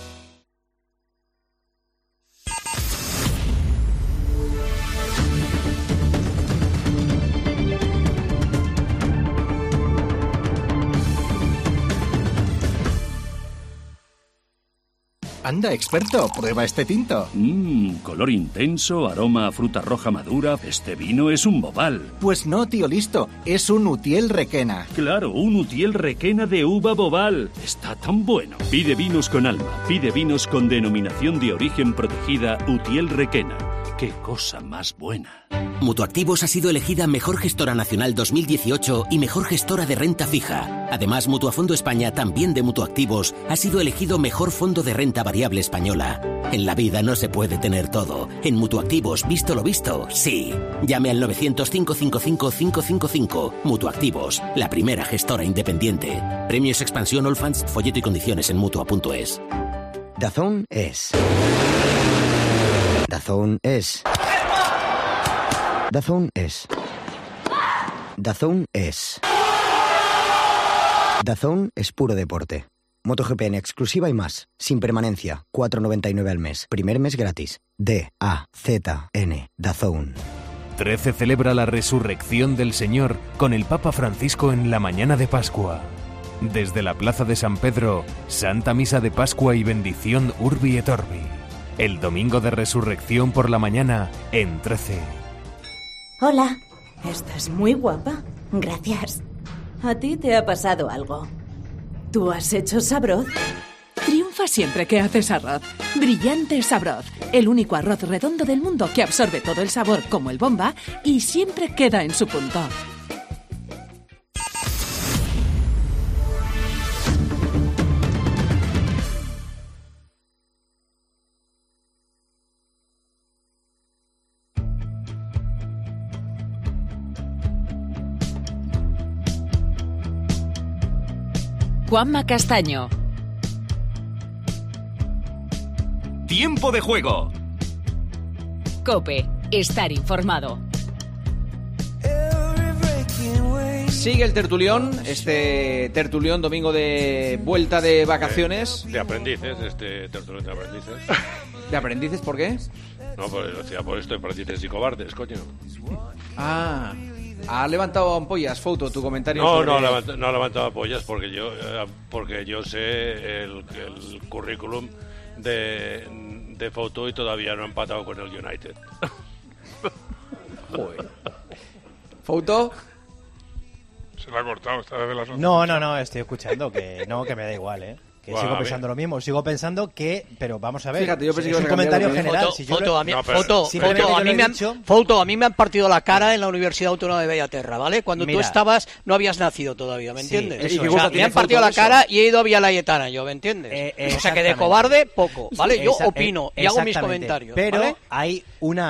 Anda, experto, prueba este tinto. Color intenso, aroma a fruta roja madura. Este vino es un bobal. Pues no, tío listo, es un Utiel Requena. Claro, un Utiel Requena de uva bobal. Está tan bueno. Pide vinos con alma, pide vinos con denominación de origen protegida Utiel Requena. ¡Qué cosa más buena! Mutuactivos ha sido elegida Mejor Gestora Nacional 2018 y Mejor Gestora de Renta Fija. Además, Mutuafondo España, también de Mutuactivos, ha sido elegido Mejor Fondo de Renta Variable Española. En la vida no se puede tener todo. En Mutuactivos, visto lo visto, sí. Llame al 900-555-555. Mutuactivos, la primera gestora independiente. Premios Expansión All Funds, folleto y condiciones en Mutua.es. DAZN es... DAZN es... DAZN es... DAZN es... DAZN es puro deporte. MotoGP en exclusiva y más. Sin permanencia. 4,99 al mes. Primer mes gratis. DAZN. DAZN. 13 celebra la resurrección del Señor con el Papa Francisco en la mañana de Pascua. Desde la Plaza de San Pedro, Santa Misa de Pascua y bendición Urbi et Orbi. El domingo de resurrección por la mañana en 13. Hola, estás muy guapa. Gracias. ¿A ti te ha pasado algo? ¿Tú has hecho Sabroz? Triunfa siempre que haces arroz. Brillante Sabroz, el único arroz redondo del mundo que absorbe todo el sabor como el Bomba y siempre queda en su punto. Juanma Castaño. Tiempo de juego. COPE. Estar informado. Sigue el tertulión, este tertulión domingo de vuelta de vacaciones. De aprendices, este tertulión de aprendices. ¿De aprendices por qué? No, pues decía por esto, de aprendices y cobardes, coño. Ah, ha levantado ampollas, Foto, tu comentario. No, sobre... no ha levantado ampollas porque yo sé el currículum de Foto y todavía no ha empatado con el United. Joder. ¿Foto? Se la ha cortado, está desde las 11. No, estoy escuchando que me da igual, que Bueno, sigo pensando lo mismo, sigo pensando que, pero vamos a ver, fíjate, yo pensé que es un comentario general. A mí me han partido la cara en la Universidad Autónoma de Bellaterra, ¿vale? Cuando tú estabas, no habías nacido todavía, ¿me entiendes? Sí, me han partido la cara y he ido a Vía Laietana, yo, ¿me entiendes? O sea que de cobarde, poco, ¿vale? Yo opino y hago mis comentarios, pero ¿vale? hay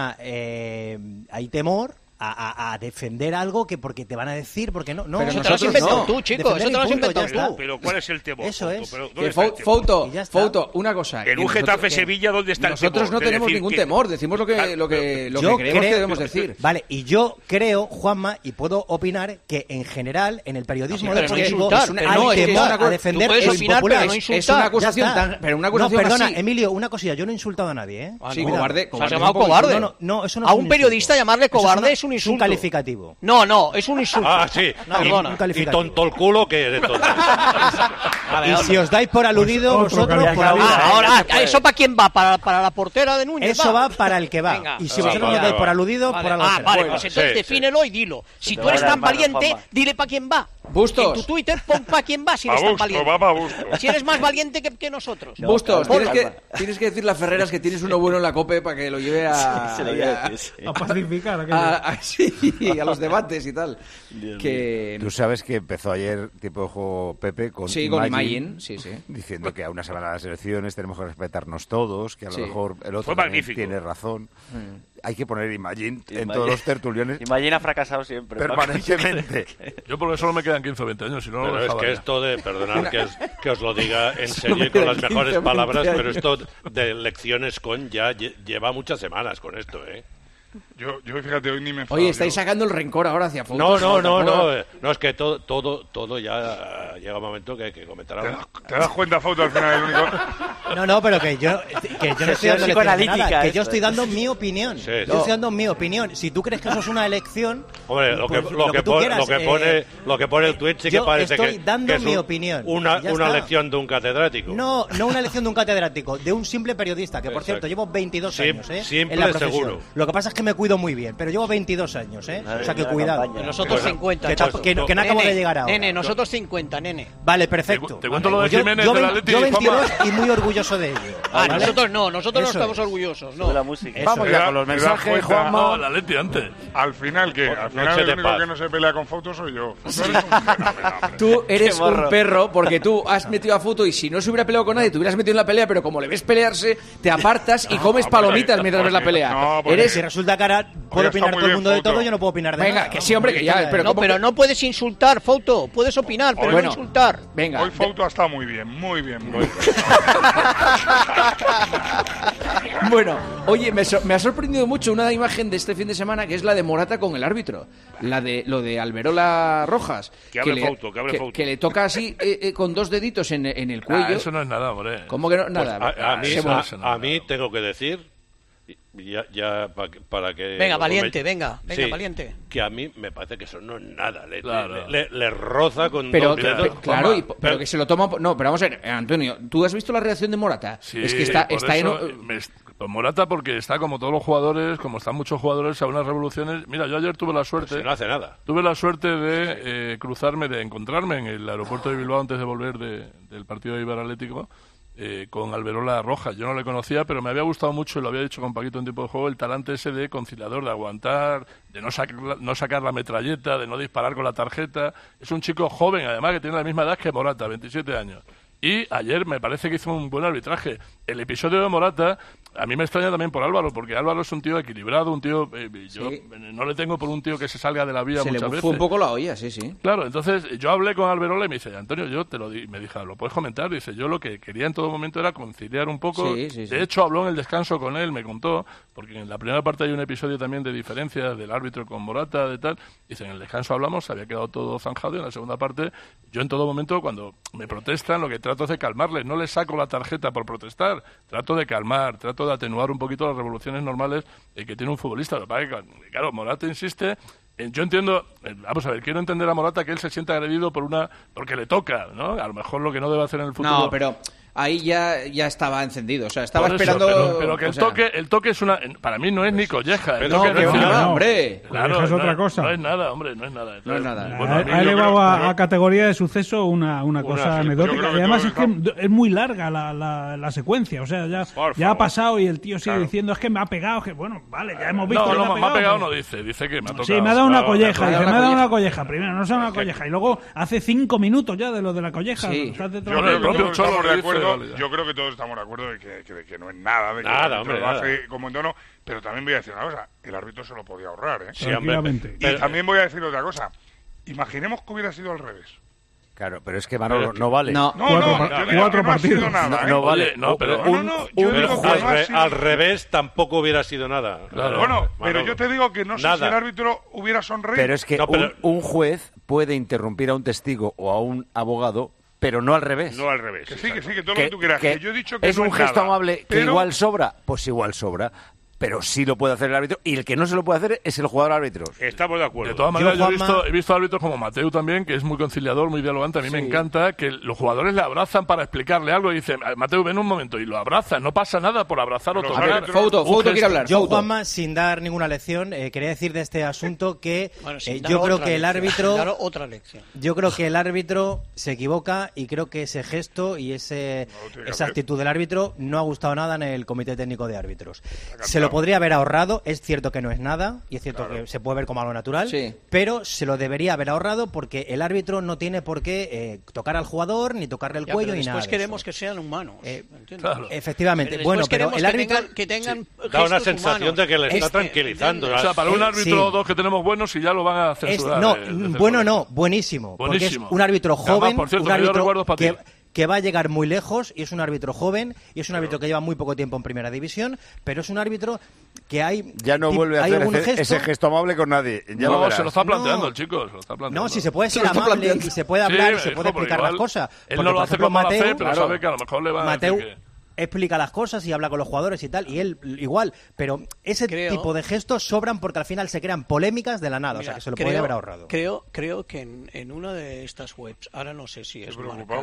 hay temor a defender algo que porque te van a decir, porque no. Pero eso te lo has inventado tú, chico, eso te lo has inventado tú. Pero ¿cuál es el temor? Eso es. Foto, una cosa. En un Getafe-Sevilla, ¿dónde está el temor? Nosotros no tenemos ningún temor, decimos lo que creemos que debemos decir. Vale, y yo creo, Juanma, y puedo opinar que en general, en el periodismo deportivo hay temor a defender los populares. Es una acusación pero una acusación perdona, así. Emilio, una cosilla, yo no he insultado a nadie, ¿eh? Sí, cobarde. ¿Se ha llamado cobarde? No, eso no a un periodista llamarle cobarde es un insulto. Un calificativo. No, es un insulto. Ah, sí. Un calificativo. Y tonto el culo que eres tonto. Y si os dais por aludido, vosotros por aludido. Ahora, ¿eso para quién va? ¿Para la portera de Núñez? Eso va para el que va. Venga. Y si vosotros os dais por aludido, por algo será. Vale, pues entonces defínelo y dilo. Si tú eres tan valiente, dile para quién va. Bustos. En tu Twitter pon para quién va si eres tan valiente. Si eres más valiente que nosotros. Bustos, tienes que decirle a Ferreras que tienes uno bueno en la COPE para que lo lleve a pacificar. A los debates y tal. Tú sabes que empezó ayer tipo de juego Pepe con Imagine, diciendo que a una semana de las elecciones tenemos que respetarnos todos, que a lo mejor el otro tiene razón. Hay que poner Imagine en todos los tertuliones. Imagine ha fracasado siempre. Permanentemente. Yo porque solo me quedan 15 o 20 años, si no... Pero es que esto de, perdonad que os lo diga en serio y con las mejores palabras, pero esto de elecciones ya lleva muchas semanas con esto, ¿eh? Yo fíjate, hoy ni me enfado. Oye, estáis sacando el rencor ahora hacia Foto. No, es que todo ya llega un momento que hay que comentar algo. ¿Te das cuenta, Foto, al final el único? No, pero que yo no estoy dando nada, que yo estoy dando mi opinión. Sí. Yo estoy dando mi opinión. Si tú crees que eso es una elección, hombre, lo que pone el tweet sí que parece que dando es mi opinión. Una elección de un catedrático. No una elección de un catedrático, de un simple periodista, que por cierto llevo 22 años, simple, en la profesión. Seguro. Lo que pasa es que me cuido muy bien, pero llevo 22 años, O sea que cuidado. Nosotros 50. Que no acabo de llegar ahora. Nene, nosotros 50, nene. Vale, perfecto. Te cuento lo de Jiménez de la Leti. Yo 22 y muy orgulloso de ello. ¿Vale? Nosotros no estamos orgullosos. No. La música. Vamos ya con los mensajes, Juanma. No, la Leti antes. Al final, ¿qué? Al final el único que no se pelea con Foto soy yo. Tú eres un perro porque tú has metido a Foto y si no se hubiera peleado con nadie, te hubieras metido en la pelea, pero como le ves pelearse, te apartas y comes palomitas mientras ves la pelea. Si resulta que ahora puede opinar todo el mundo de todo, yo no puedo opinar de nada. Venga, que sí, hombre, que ya. Pero no puedes insultar, Foto. Puedes opinar, pero no insultar. Venga. Hoy Foto ha estado muy bien, muy bien. Bueno, oye, me ha sorprendido mucho una imagen de este fin de semana que es la de Morata con el árbitro. Lo de Alberola Rojas. Que le toca así con dos deditos en el cuello. Eso no es nada, hombre. ¿Cómo que no? Nada. Pues a mí tengo que decir, ya para que... Venga, valiente, valiente. Que a mí me parece que eso no es nada. Le roza con pero, dos dedos. Claro, pero que se lo toma... No, pero vamos a ver, Antonio, ¿tú has visto la reacción de Morata? Sí, es que está Morata porque está como todos los jugadores, como están muchos jugadores a unas revoluciones. Mira, yo ayer tuve la suerte... Pues no hace nada. Tuve la suerte de encontrarme en el aeropuerto de Bilbao antes de volver del partido de Eibar Atlético con Alberola Rojas. Yo no le conocía, pero me había gustado mucho, y lo había dicho con Paquito en tiempo de juego, el talante ese de conciliador, de aguantar, de no sacar la metralleta, de no disparar con la tarjeta. Es un chico joven, además, que tiene la misma edad que Morata, 27 años. Y ayer me parece que hizo un buen arbitraje. El episodio de Morata a mí me extraña también por Álvaro, porque Álvaro es un tío equilibrado, un tío... yo no le tengo por un tío que se salga de la vía muchas veces. Se le fue un poco la olla, sí. Claro, entonces yo hablé con Alberola y me dice, Antonio, yo te lo di, me dijo, ¿lo puedes comentar? Dice, yo lo que quería en todo momento era conciliar un poco. De hecho, habló en el descanso con él, me contó, porque en la primera parte hay un episodio también de diferencias del árbitro con Morata, de tal. Dice, en el descanso hablamos, se había quedado todo zanjado, y en la segunda parte, yo en todo momento, cuando me protestan, lo que trato es de calmarles, no les saco la tarjeta por protestar, trato de calmar, trato de atenuar un poquito las revoluciones normales que tiene un futbolista. Claro, Morata insiste. Yo entiendo, vamos a ver, quiero entender a Morata que él se siente agredido porque le toca, ¿no? A lo mejor lo que no debe hacer en el futuro. No, pero ahí ya estaba encendido, o sea, estaba esperando... Pero que el toque es una... Para mí no es ni colleja. Hombre. Claro, es otra cosa. No es nada, hombre, no es nada. No es nada. Ha elevado a categoría de suceso una cosa anecdótica. Y además es que es muy larga la secuencia, o sea, ya ha pasado y el tío sigue diciendo, es que me ha pegado, que bueno, vale, ya hemos visto... No, me ha pegado no dice que me ha tocado. Sí, me ha dado una colleja, me ha dado una colleja. Primero, no se da una colleja. Y luego hace 5 minutos ya de lo de la colleja. Sí. Yo creo que todos estamos de acuerdo de que no es nada. De que nada, hombre, lo hace como en tono. Pero también voy a decir una cosa. El árbitro se lo podía ahorrar, ¿eh? Sí, obviamente. Y también voy a decir otra cosa. Imaginemos que hubiera sido al revés. Claro, pero es que Manolo no vale. Cuatro partidos. No vale. No, pero al revés tampoco hubiera sido nada. Claro. Bueno, pero yo te digo que no sé si el árbitro hubiera sonreído. Pero es que un juez puede interrumpir a un testigo o a un abogado, pero no al revés. No al revés. Que todo lo que tú quieras. Que yo he dicho que es un gesto amable que igual sobra. Pues igual sobra. Pero sí lo puede hacer el árbitro, y el que no se lo puede hacer es el jugador árbitro. Estamos de acuerdo. De todas maneras, he visto árbitros como Mateu también, que es muy conciliador, muy dialogante. A mí me encanta que los jugadores le abrazan para explicarle algo y dicen, Mateu, ven un momento, y lo abrazan. No pasa nada por abrazar o tocar. Fouto quiere hablar. Yo, Juanma, sin dar ninguna lección, quería decir de este asunto que yo creo que el árbitro... otra lección. Yo creo que el árbitro se equivoca, y creo que ese gesto y esa actitud del árbitro no ha gustado nada en el Comité Técnico de Árbitros. Se lo podría haber ahorrado, es cierto que no es nada, y es cierto que se puede ver como algo natural, pero se lo debería haber ahorrado, porque el árbitro no tiene por qué tocar al jugador, ni tocarle el cuello, ni nada. Después queremos que sean humanos. Efectivamente. Bueno, pero el árbitro... Que tengan da una sensación de que le está tranquilizando. O sea, para un árbitro o dos que tenemos buenos, y ya lo van a censurar. Buenísimo. Porque es un árbitro joven, por cierto, un árbitro que va a llegar muy lejos, y es un árbitro joven, y es un árbitro que lleva muy poco tiempo en primera división, pero es un árbitro que ya no vuelve a hacer ese gesto amable con nadie. Se lo está planteando el chico. No, si se puede ser amable y se puede hablar y se puede explicar las cosas. Él no lo hace con mala fe, pero sabe que a lo mejor le va a decir que... explica las cosas y habla con los jugadores y tal, y él igual, pero ese tipo de gestos sobran porque al final se crean polémicas de la nada. Mira, o sea, que se lo podría haber ahorrado. Creo que en una de estas webs, ahora no sé si es Marca,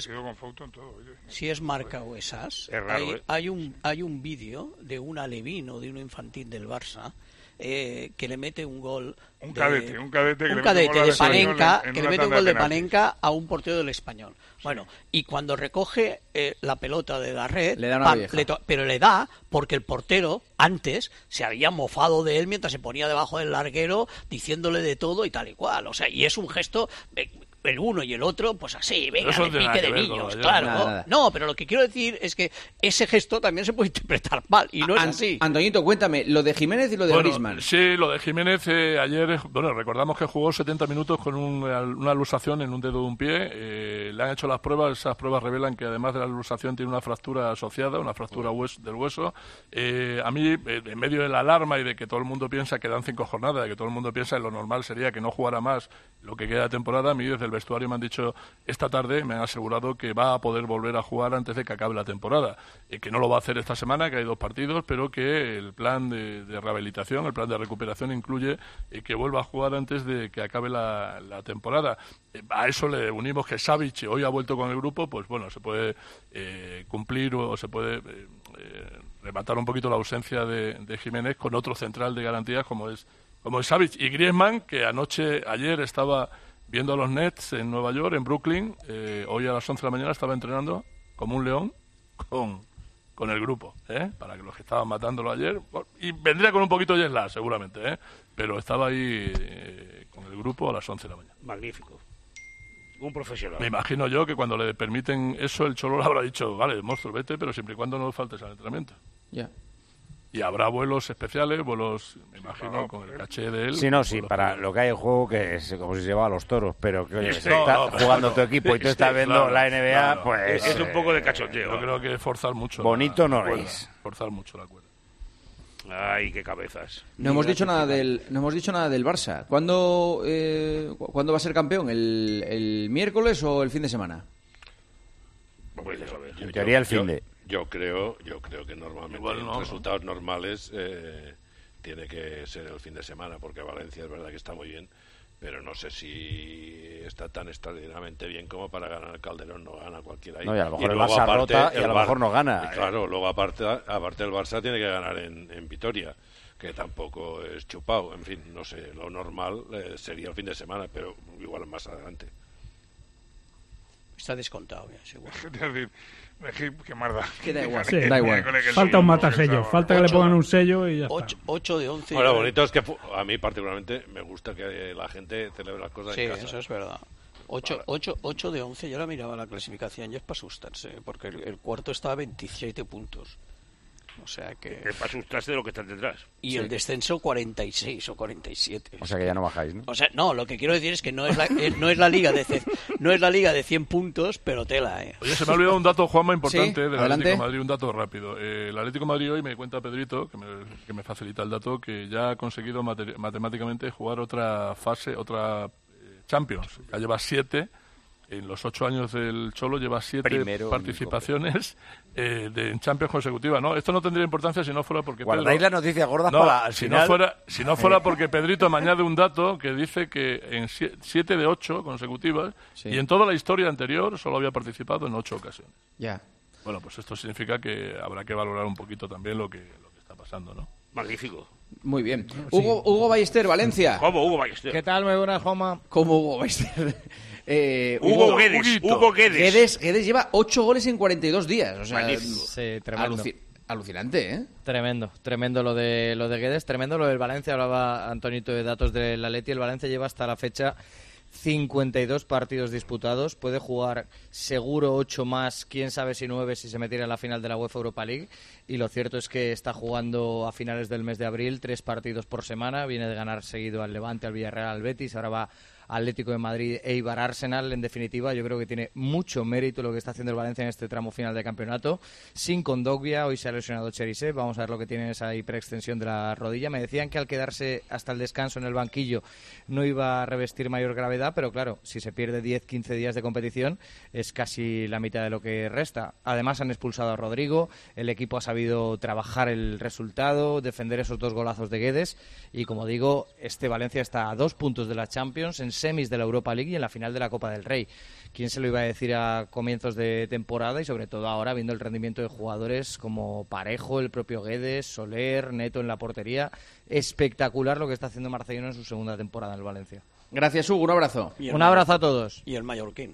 si es Marca o esas, hay un vídeo de un alevín o de un infantil del Barça que le mete un gol un cadete de Panenka, que le mete un gol de Panenka a un portero del Español. Bueno, y cuando recoge la pelota de la red, pero le da porque el portero antes se había mofado de él mientras se ponía debajo del larguero diciéndole de todo y tal y cual. O sea, y es un gesto... el uno y el otro, pues así, venga, de pique de niños, claro. Nada. No, pero lo que quiero decir es que ese gesto también se puede interpretar mal, y no es así. Antoñito, cuéntame, lo de Jiménez y lo de Griezmann. Sí, lo de Jiménez ayer, recordamos que jugó 70 minutos con una luxación en un dedo de un pie, le han hecho las pruebas, esas pruebas revelan que además de la luxación tiene una fractura asociada, una fractura del hueso. A mí, en medio de la alarma y de que todo el mundo piensa que dan 5 jornadas, de que todo el mundo piensa que lo normal sería que no jugara más lo que queda de temporada, a mí desde el vestuario me han dicho esta tarde, me han asegurado que va a poder volver a jugar antes de que acabe la temporada, que no lo va a hacer esta semana, que hay 2 partidos, pero que el plan de rehabilitación, el plan de recuperación incluye que vuelva a jugar antes de que acabe la temporada. A eso le unimos que Savic hoy ha vuelto con el grupo, pues bueno, se puede cumplir o se puede rematar un poquito la ausencia de Jiménez con otro central de garantías como es Savic. Y Griezmann, que ayer estaba viendo a los Nets en Nueva York, en Brooklyn, hoy a las 11 de la mañana estaba entrenando como un león con el grupo, para que los que estaban matándolo ayer, y vendría con un poquito de jet lag seguramente, pero estaba ahí con el grupo a las 11 de la mañana. Magnífico. Un profesional. Me imagino yo que cuando le permiten eso, el Cholo le habrá dicho, vale, monstruo, vete, pero siempre y cuando no faltes al entrenamiento. Ya. Y habrá vuelos especiales, vuelos, me imagino, con el caché de él. Sí, no, sí, para lo que hay en juego, que es como si se llevaba a los toros, pero que oye, está jugando tu equipo y tú estás viendo la NBA, pues... Es un poco de cachondeo. Yo creo que forzar mucho. Bonito no es. Forzar mucho la cuerda. Ay, qué cabezas. No hemos dicho nada del Barça. ¿Cuándo va a ser campeón? ¿El miércoles o el fin de semana? Pues, en teoría el fin de... Yo creo que normalmente resultados normales tiene que ser el fin de semana, porque Valencia es verdad que está muy bien, pero no sé si está tan extraordinariamente bien como para ganar el Calderón. No gana cualquiera ahí. No, y a lo mejor el Barça rota y a lo mejor no gana. Claro, luego aparte el Barça tiene que ganar en Vitoria, que tampoco es chupado. En fin, no sé, lo normal sería el fin de semana, pero igual más adelante. Está descontado ya, seguro. Qué marda. Que da igual. Sí, da igual. Falta un matasello. Falta que le pongan un sello y ya 8 de 11. Ahora, lo bonito es que a mí particularmente me gusta que la gente celebre las cosas en casa. Sí, eso es verdad. 8 de 11. Yo ahora miraba la clasificación y es para asustarse, porque el cuarto está a 27 puntos. O sea que... Es para asustarse de lo que están detrás. Y el descenso 46 o 47. O sea que ya no bajáis, ¿no? O sea, no, lo que quiero decir es que no es la liga de 100 puntos, pero tela, Oye, se me ha olvidado un dato, Juanma, importante del Atlético de Madrid, un dato rápido. El Atlético de Madrid hoy me cuenta Pedrito, que me facilita el dato, que ya ha conseguido matemáticamente jugar otra fase, otra Champions. Ya lleva 7. En los 8 años del Cholo lleva 7 participaciones en Champions consecutivas, ¿no? Esto no tendría importancia si no fuera porque guardáis las noticias gordas para al final. Si no fuera porque Pedrito me añade un dato que dice que en 7 de 8 consecutivas y en toda la historia anterior solo había participado en 8 ocasiones. Ya. Bueno, pues esto significa que habrá que valorar un poquito también lo que está pasando, ¿no? Magnífico. Muy bien. Hugo Ballester, Valencia. ¿Cómo Hugo Ballester? ¿Qué tal? Muy buenas, Juanma. ¿Cómo Hugo Ballester? Hugo Guedes. Guedes lleva 8 goles en 42 días. O sea, sí, tremendo. Alucinante, ¿eh? Tremendo lo de Guedes, tremendo lo del Valencia. Hablaba Antonito de datos del Atleti. El Valencia lleva hasta la fecha 52 partidos disputados, puede jugar seguro 8 más, quién sabe si 9 si se metiera en la final de la UEFA Europa League, y lo cierto es que está jugando a finales del mes de abril 3 partidos por semana, viene de ganar seguido al Levante, al Villarreal, al Betis, ahora va Atlético de Madrid, Eibar, Arsenal. En definitiva, yo creo que tiene mucho mérito lo que está haciendo el Valencia en este tramo final de campeonato. Sin Kondogbia, hoy se ha lesionado Cherisev, vamos a ver lo que tiene esa hiperextensión de la rodilla. Me decían que al quedarse hasta el descanso en el banquillo no iba a revestir mayor gravedad, pero claro, si se pierde 10-15 días de competición es casi la mitad de lo que resta. Además han expulsado a Rodrigo, el equipo ha sabido trabajar el resultado, defender esos 2 golazos de Guedes, y como digo, este Valencia está a 2 puntos de la Champions, en semis de la Europa League y en la final de la Copa del Rey. ¿Quién se lo iba a decir a comienzos de temporada? Y sobre todo ahora, viendo el rendimiento de jugadores como Parejo, el propio Guedes, Soler, Neto en la portería. Espectacular lo que está haciendo Marcelino en su segunda temporada en el Valencia. Gracias, Hugo. Un abrazo. Un abrazo a todos. Y el mallorquín.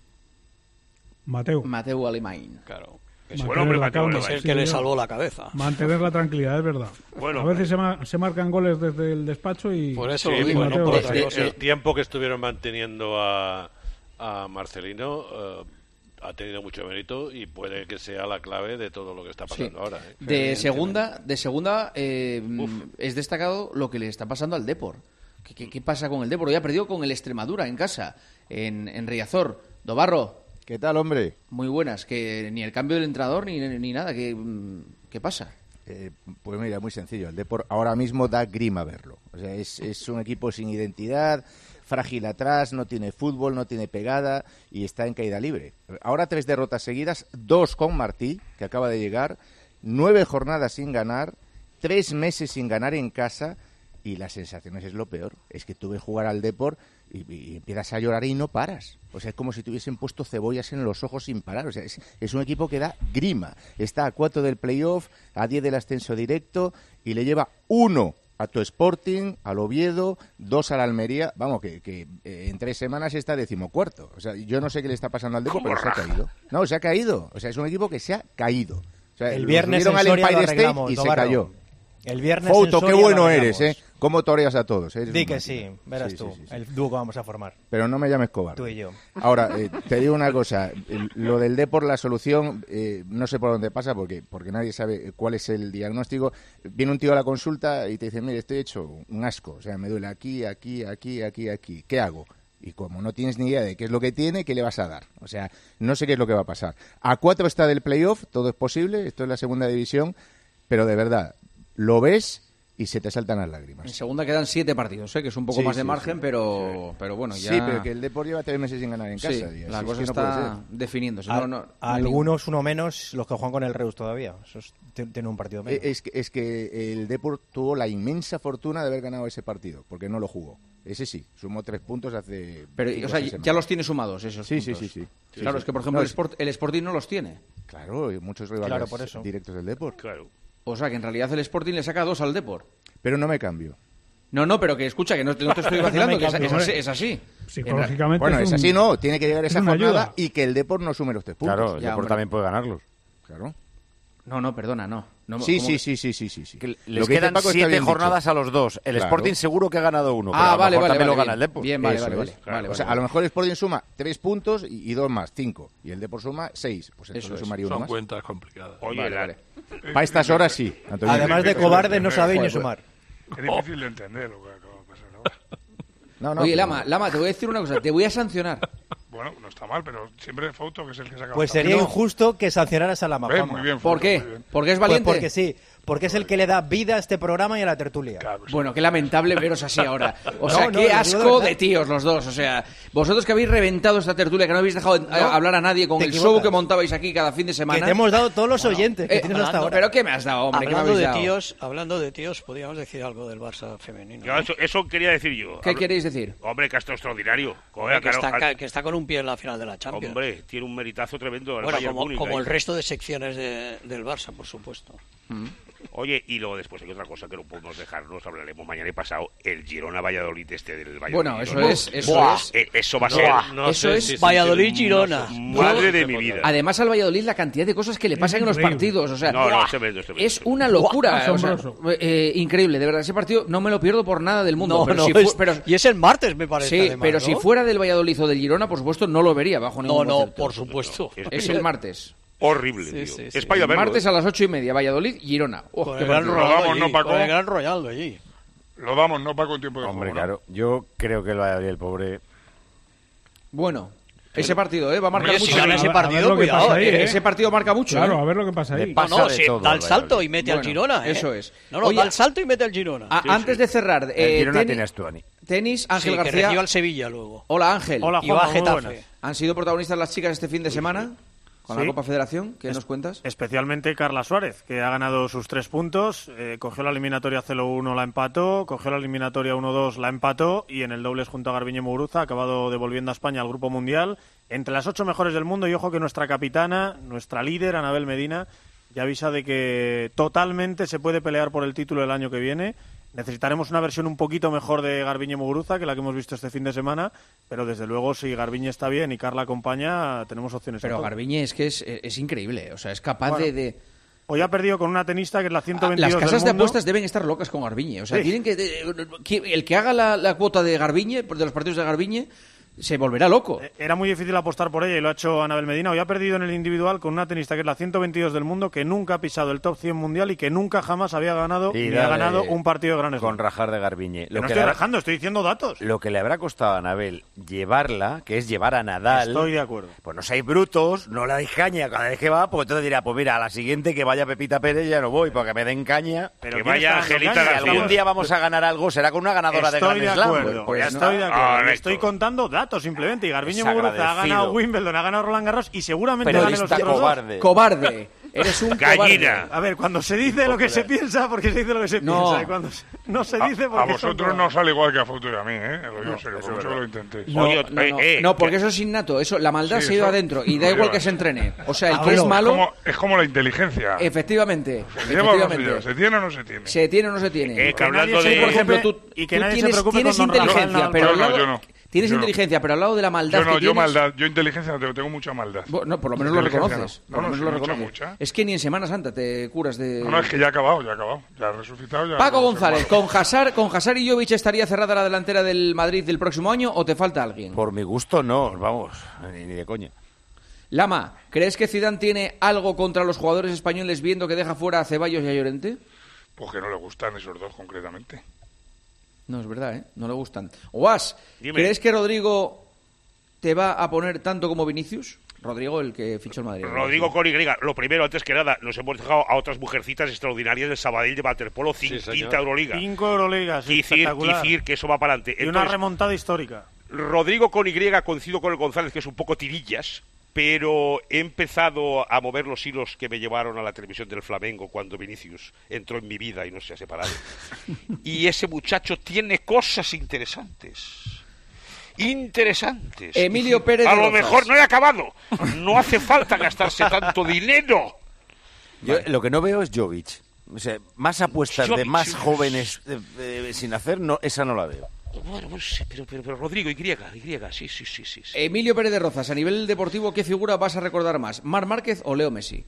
Mateu Alemany. Claro. Es el que le salvó la cabeza. Mantener la tranquilidad, es verdad. Bueno, a veces se marcan goles desde el despacho y... Por eso sí, lo digo, no por otra cosa. El tiempo que estuvieron manteniendo a Marcelino ha tenido mucho mérito y puede que sea la clave de todo lo que está pasando ahora. De segunda es destacado lo que le está pasando al Depor. ¿Qué pasa con el Depor? Ya ha perdido con el Extremadura en casa, en Riazor. Dobarro. ¿Qué tal, hombre? Muy buenas, que ni el cambio del entrenador ni nada, ¿qué pasa? Pues mira, muy sencillo, el Depor ahora mismo da grima verlo, o sea, es un equipo sin identidad, frágil atrás, no tiene fútbol, no tiene pegada y está en caída libre. Ahora 3 derrotas seguidas, 2 con Martí, que acaba de llegar, 9 jornadas sin ganar, 3 meses sin ganar en casa, y las sensaciones es lo peor, es que tú ves jugar al Depor y empiezas a llorar y no paras. O sea, es como si te hubiesen puesto cebollas en los ojos sin parar. O sea, es un equipo que da grima. Está a 4 del playoff, a 10 del ascenso directo y le lleva 1 a tu Sporting, al Oviedo, 2 al Almería. Vamos, que en 3 semanas está 14º. O sea, yo no sé qué le está pasando al Depor, pero se ha caído. No, se ha caído. O sea, es un equipo que se ha caído. O sea, el viernes en Soria lo arreglamos, y se cayó. El viernes Fouto, qué bueno eres, ¿Cómo toreas a todos? Di que sí, verás tú, el dúo que vamos a formar. Pero no me llames cobarde. Tú y yo. Ahora, te digo una cosa, lo del Depor, la solución, no sé por dónde pasa, porque nadie sabe cuál es el diagnóstico. Viene un tío a la consulta y te dice, mire, estoy hecho un asco, o sea, me duele aquí, ¿qué hago? Y como no tienes ni idea de qué es lo que tiene, ¿qué le vas a dar? O sea, no sé qué es lo que va a pasar. A 4 está del playoff, todo es posible, esto es la segunda división, pero de verdad, lo ves y se te saltan las lágrimas. En segunda quedan 7 partidos, que es un poco más de margen, pero bueno, ya... Sí, pero que el Depor lleva 3 meses sin ganar en casa. La cosa está definiéndose. Algunos, uno menos, los que juegan con el Reus todavía. Esos tienen un partido menos. Es que el Depor tuvo la inmensa fortuna de haber ganado ese partido, porque no lo jugó. Ese sí, sumó 3 puntos hace... Pero, o sea, ya los tiene sumados esos puntos. Sí. Claro, es que, por ejemplo, el Sporting no los tiene. Claro, y muchos rivales directos del Depor. Claro. O sea, que en realidad el Sporting le saca 2 al Depor. Pero no me cambio. No, pero que escucha, que no te estoy vacilando, que es así. Psicológicamente bueno, es así, no. Tiene que llegar esa jornada y que el Depor no sume los 3 puntos. Claro, el Depor también puede ganarlos. Claro. No, perdona, no. Sí. Que les quedan 7 jornadas a los 2. El Sporting seguro que ha ganado 1. Vale. También lo gana el Depor. Bien, vale. O sea, a lo mejor el Sporting suma 3 puntos y 2 más, 5. Y el Depor suma 6. Pues entonces sumaría 1 más. Son cuentas complicadas. Oye, para estas horas sí. Antonio. Además de cobarde, no sabe ni sumar. Es difícil de entender lo que acaba de pasar ahora. Oye, Lama, te voy a decir una cosa. Te voy a sancionar. Bueno, no está mal, pero siempre Fouto, que es el que saca... Pues sería injusto que sancionaras a Lama. Muy bien, ¿Por qué? ¿Porque es valiente? Pues porque sí. Porque es el que le da vida a este programa y a la tertulia. Claro, sí. Bueno, qué lamentable veros así ahora. O sea, qué asco de tíos los dos. O sea, vosotros que habéis reventado esta tertulia, que no habéis dejado hablar a nadie con el show que montabais aquí cada fin de semana. Que te hemos dado todos los oyentes que tienes hasta ahora. ¿Pero qué me has dado, hombre? Hablando de tíos, podríamos decir algo del Barça femenino. Eso quería decir yo. ¿Qué queréis decir? Hombre, que esto es extraordinario. Que está con un pie en la final de la Champions. Hombre, tiene un meritazo tremendo. Bueno, como el resto de secciones del Barça, por supuesto. Oye, y luego después hay otra cosa que no podemos dejarnos, hablaremos mañana y pasado, el Girona-Valladolid del Valladolid. Bueno, eso va a ser... Eso es Valladolid-Girona. Madre de mi vida. Además al Valladolid la cantidad de cosas que le pasan en los partidos, o sea, es una locura. Increíble, de verdad, ese partido no me lo pierdo por nada del mundo. Y es el martes, me parece. Sí, además, pero si fuera del Valladolid o del Girona, por supuesto, no lo vería bajo ningún concepto. Por supuesto. Es el martes. Horrible, tío. Es para ir a verlo. Martes a las 8:30, Valladolid, Girona. Con el Gran Royaldo allí. Lo damos, ¿no, Paco? En tiempo de Hombre, juego, claro. Yo creo que el Valladolid, el pobre... Bueno, ese partido, va a marcar mucho. Si gana ese partido, cuidado, ese partido marca mucho. Claro, a ver lo que pasa ahí. Da el salto y mete al Girona. Eso es. Da el salto y mete al Girona. Antes de cerrar... El Girona tienes tú, Dani. Tenis, Ángel García. Que recibió al Sevilla luego. Hola, Ángel. Hola, Juan. Y va a Getafe. ¿Han sido protagonistas las chicas este fin de semana? Con la Copa Federación, ¿qué nos cuentas? Especialmente Carla Suárez, que ha ganado sus 3 puntos, cogió la eliminatoria 0-1, la empató, cogió la eliminatoria 1-2, la empató, y en el dobles junto a Garbiñe Muguruza ha acabado devolviendo a España al Grupo Mundial, entre las 8 mejores del mundo, y ojo que nuestra capitana, nuestra líder, Anabel Medina, ya avisa de que totalmente se puede pelear por el título el año que viene. Necesitaremos una versión un poquito mejor de Garbiñe Muguruza que la que hemos visto este fin de semana, pero desde luego si Garbiñe está bien y Carla acompaña, tenemos opciones. Pero Garbiñe es que es increíble, o sea, es capaz de... Hoy ha perdido con una tenista que es la 122 Las casas del de mundo. apuestas deben estar locas con Garbiñe, o sea, Sí. tienen el que haga la cuota de Garbiñe, de los partidos de Garbiñe, se volverá loco. Era muy difícil apostar por ella y lo ha hecho Anabel Medina. Hoy ha perdido en el individual con una tenista que es la 122 del mundo, que nunca ha pisado el top 100 mundial y que nunca jamás había ganado un partido de Gran Slam. Con rajar de Garbiñe. No estoy rajando, estoy diciendo datos. Lo que le habrá costado a Anabel llevarla, que es llevar a Nadal... Estoy de acuerdo. Pues no seáis brutos, no le dais caña cada vez que va, pues entonces dirá, pues mira, a la siguiente que vaya Pepita Pérez ya no voy, porque me den caña. Pero que vaya Angelita García. Si algún día vamos a ganar algo, será con una ganadora de Gran Slam. Estoy de acuerdo. Estoy contando datos simplemente. Y Garbiñe Muguruza ha ganado Wimbledon, ha ganado Roland Garros y seguramente gane los otros cobarde. Cobarde. Eres un gallina. Cobarde. A ver, cuando se dice lo que se piensa, porque se dice lo que se piensa. Y cuando no se dice, porque a vosotros no sale igual que a Futura a mí, Lo digo en serio, por mucho que lo intentéis. No, porque eso es innato. La maldad se ha ido adentro y da igual que se entrene. O sea, el que es malo... Es como la inteligencia. Efectivamente. ¿Se tiene o no se tiene? ¿Se tiene o no se tiene? Que hablando de... Por ejemplo, tú tienes inteligencia, pero Tienes inteligencia, pero al lado de la maldad que yo maldad. Yo inteligencia no tengo mucha maldad. No, por lo menos lo reconoces. Mucha. Es que ni en Semana Santa te curas de... No, es que ya ha acabado. Ya ha resucitado. Paco González, ¿con Hazard y Jovic estaría cerrada la delantera del Madrid del próximo año o te falta alguien? Por mi gusto no, vamos, ni de coña. Lama, ¿crees que Zidane tiene algo contra los jugadores españoles viendo que deja fuera a Ceballos y a Llorente? Pues que no le gustan esos dos concretamente. No, es verdad, no le gustan. Guas, ¿crees que Rodrigo te va a poner tanto como Vinicius? Rodrigo, el que fichó el Madrid. Rodrigo con Y. Lo primero, antes que nada, nos hemos dejado a otras mujercitas extraordinarias del Sabadell de waterpolo, quinta Euroliga. 5 Euroligas, espectacular. Decir que eso va para adelante. Y una remontada histórica. Rodrigo con Y, coincido con el González, que es un poco tirillas, pero he empezado a mover los hilos que me llevaron a la televisión del Flamengo cuando Vinicius entró en mi vida y no se ha separado. Y ese muchacho tiene cosas interesantes. Emilio Pérez a lo mejor no he acabado. No hace falta gastarse tanto dinero. Yo lo que no veo es Jovic. O sea, más apuestas de más jóvenes sin hacer, esa no la veo. Bueno, pero Rodrigo, Y, sí. Emilio Pérez de Rozas, a nivel deportivo, ¿qué figura vas a recordar más? ¿Marc Márquez o Leo Messi?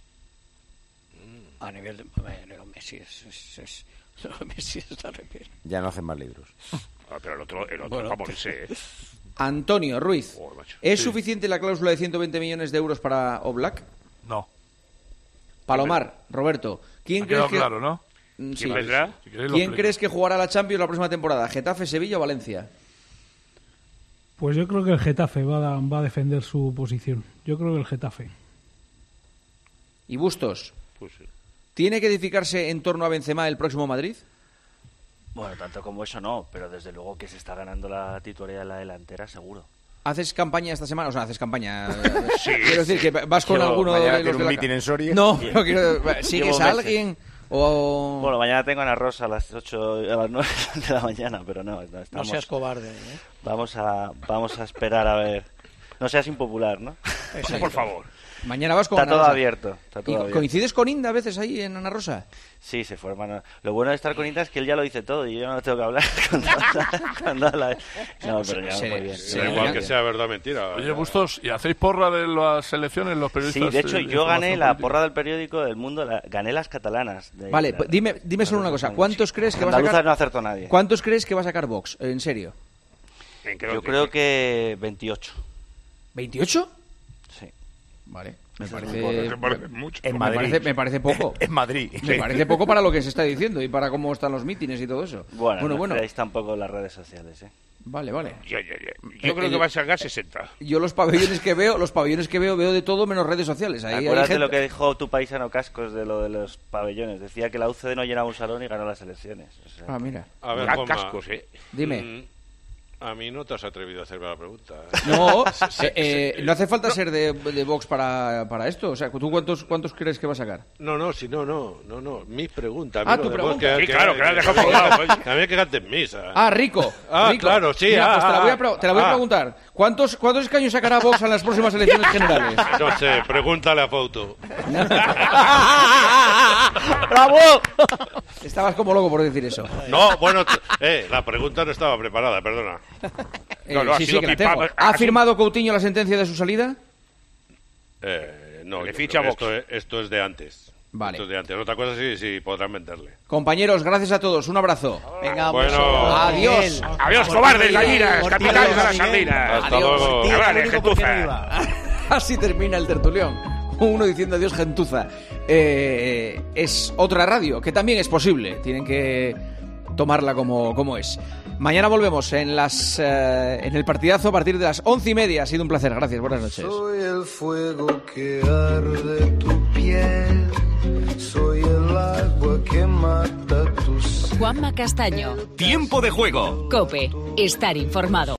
A nivel de... Leo Messi Messi está re bien. Ya no hacen más libros. Pero el otro bueno, vamos, Antonio Ruiz, ¿es suficiente la cláusula de 120 millones de euros para Oblak? No. Palomar, Roberto, ¿quién crees que... claro, ¿no? Sí. ¿Quién crees que jugará la Champions la próxima temporada? ¿Getafe, Sevilla o Valencia? Pues yo creo que el Getafe va a defender su posición. Yo creo que el Getafe. ¿Y Bustos? Pues sí. ¿Tiene que edificarse en torno a Benzema el próximo Madrid? Bueno, tanto como eso no, pero desde luego que se está ganando la titularidad de la delantera, seguro. ¿Haces campaña esta semana? O sea, ¿haces campaña? Sí. Quiero decir que vas con alguno de los de la... mitin en Soria. No, ¿sigues a alguien? O... Bueno, mañana tengo Ana Rosa a las 8, a las 9 de la mañana, pero no estamos... No seas cobarde, Vamos a esperar a ver. No seas impopular, ¿no? Exacto. Por favor. Mañana vas con Está todo abierto. ¿Coincides con Inda a veces ahí en Ana Rosa? Sí, se forman. Lo bueno de estar con Inda es que él ya lo dice todo y yo no tengo que hablar No, pero ya muy bien. Igual que sea verdad o mentira. Oye, Bustos, ¿y hacéis porra de las elecciones los periodistas? Sí, de hecho yo gané la porra del periódico del Mundo, gané las catalanas. Vale, dime solo una cosa. ¿Cuántos crees que va a sacar? No acertó nadie. ¿Cuántos crees que va a sacar Vox? En serio. Yo creo que 28. ¿28? Sí. Vale. Me parece mucho. Me parece poco. En Madrid. Me parece poco para lo que se está diciendo y para cómo están los mítines y todo eso. Bueno. Ahí tampoco las redes sociales, Vale. Yo creo que va a sacar 60. Yo los pabellones que veo de todo menos redes sociales. Acuérdate lo que dijo tu paisano Cascos de lo de los pabellones. Decía que la UCD no llenaba un salón y ganó las elecciones. Mira. A ver, Cascos, Dime. A mí no te has atrevido a hacerme la pregunta. No, no hace falta ser de Vox para esto. O sea, ¿tú cuántos crees que va a sacar? No. Mi pregunta. Tu pregunta. Claro, que la has dejado colgado. A mí que canten misa. Rico. Claro, sí. Mira, pues te la voy a preguntar. ¿Cuántos escaños sacará Vox en las próximas elecciones generales? No sé, pregúntale a Fouto. ¡Bravo! Estabas como loco por decir eso. No, bueno, la pregunta no estaba preparada, perdona. Sí, que la tengo. ¿Ha firmado Coutinho la sentencia de su salida? No, le ficha Vox. Esto es de antes. Vale. Esto es de antes. Otra cosa sí podrán venderle. Compañeros, gracias a todos. Un abrazo. Venga, bueno. Adiós. Adiós, cobardes, gallinas, capitanes de la sardina. Hasta luego. Gentuza. Así termina el tertulión. Uno diciendo adiós, gentuza. Es otra radio, que también es posible. Tienen que tomarla como es. Mañana volvemos en el partidazo a partir de las 11:30. Ha sido un placer. Gracias. Buenas noches. Soy el fuego que arde tu piel. Soy el agua que mata tus... Juanma Castaño. Tiempo de juego. COPE. Estar informado.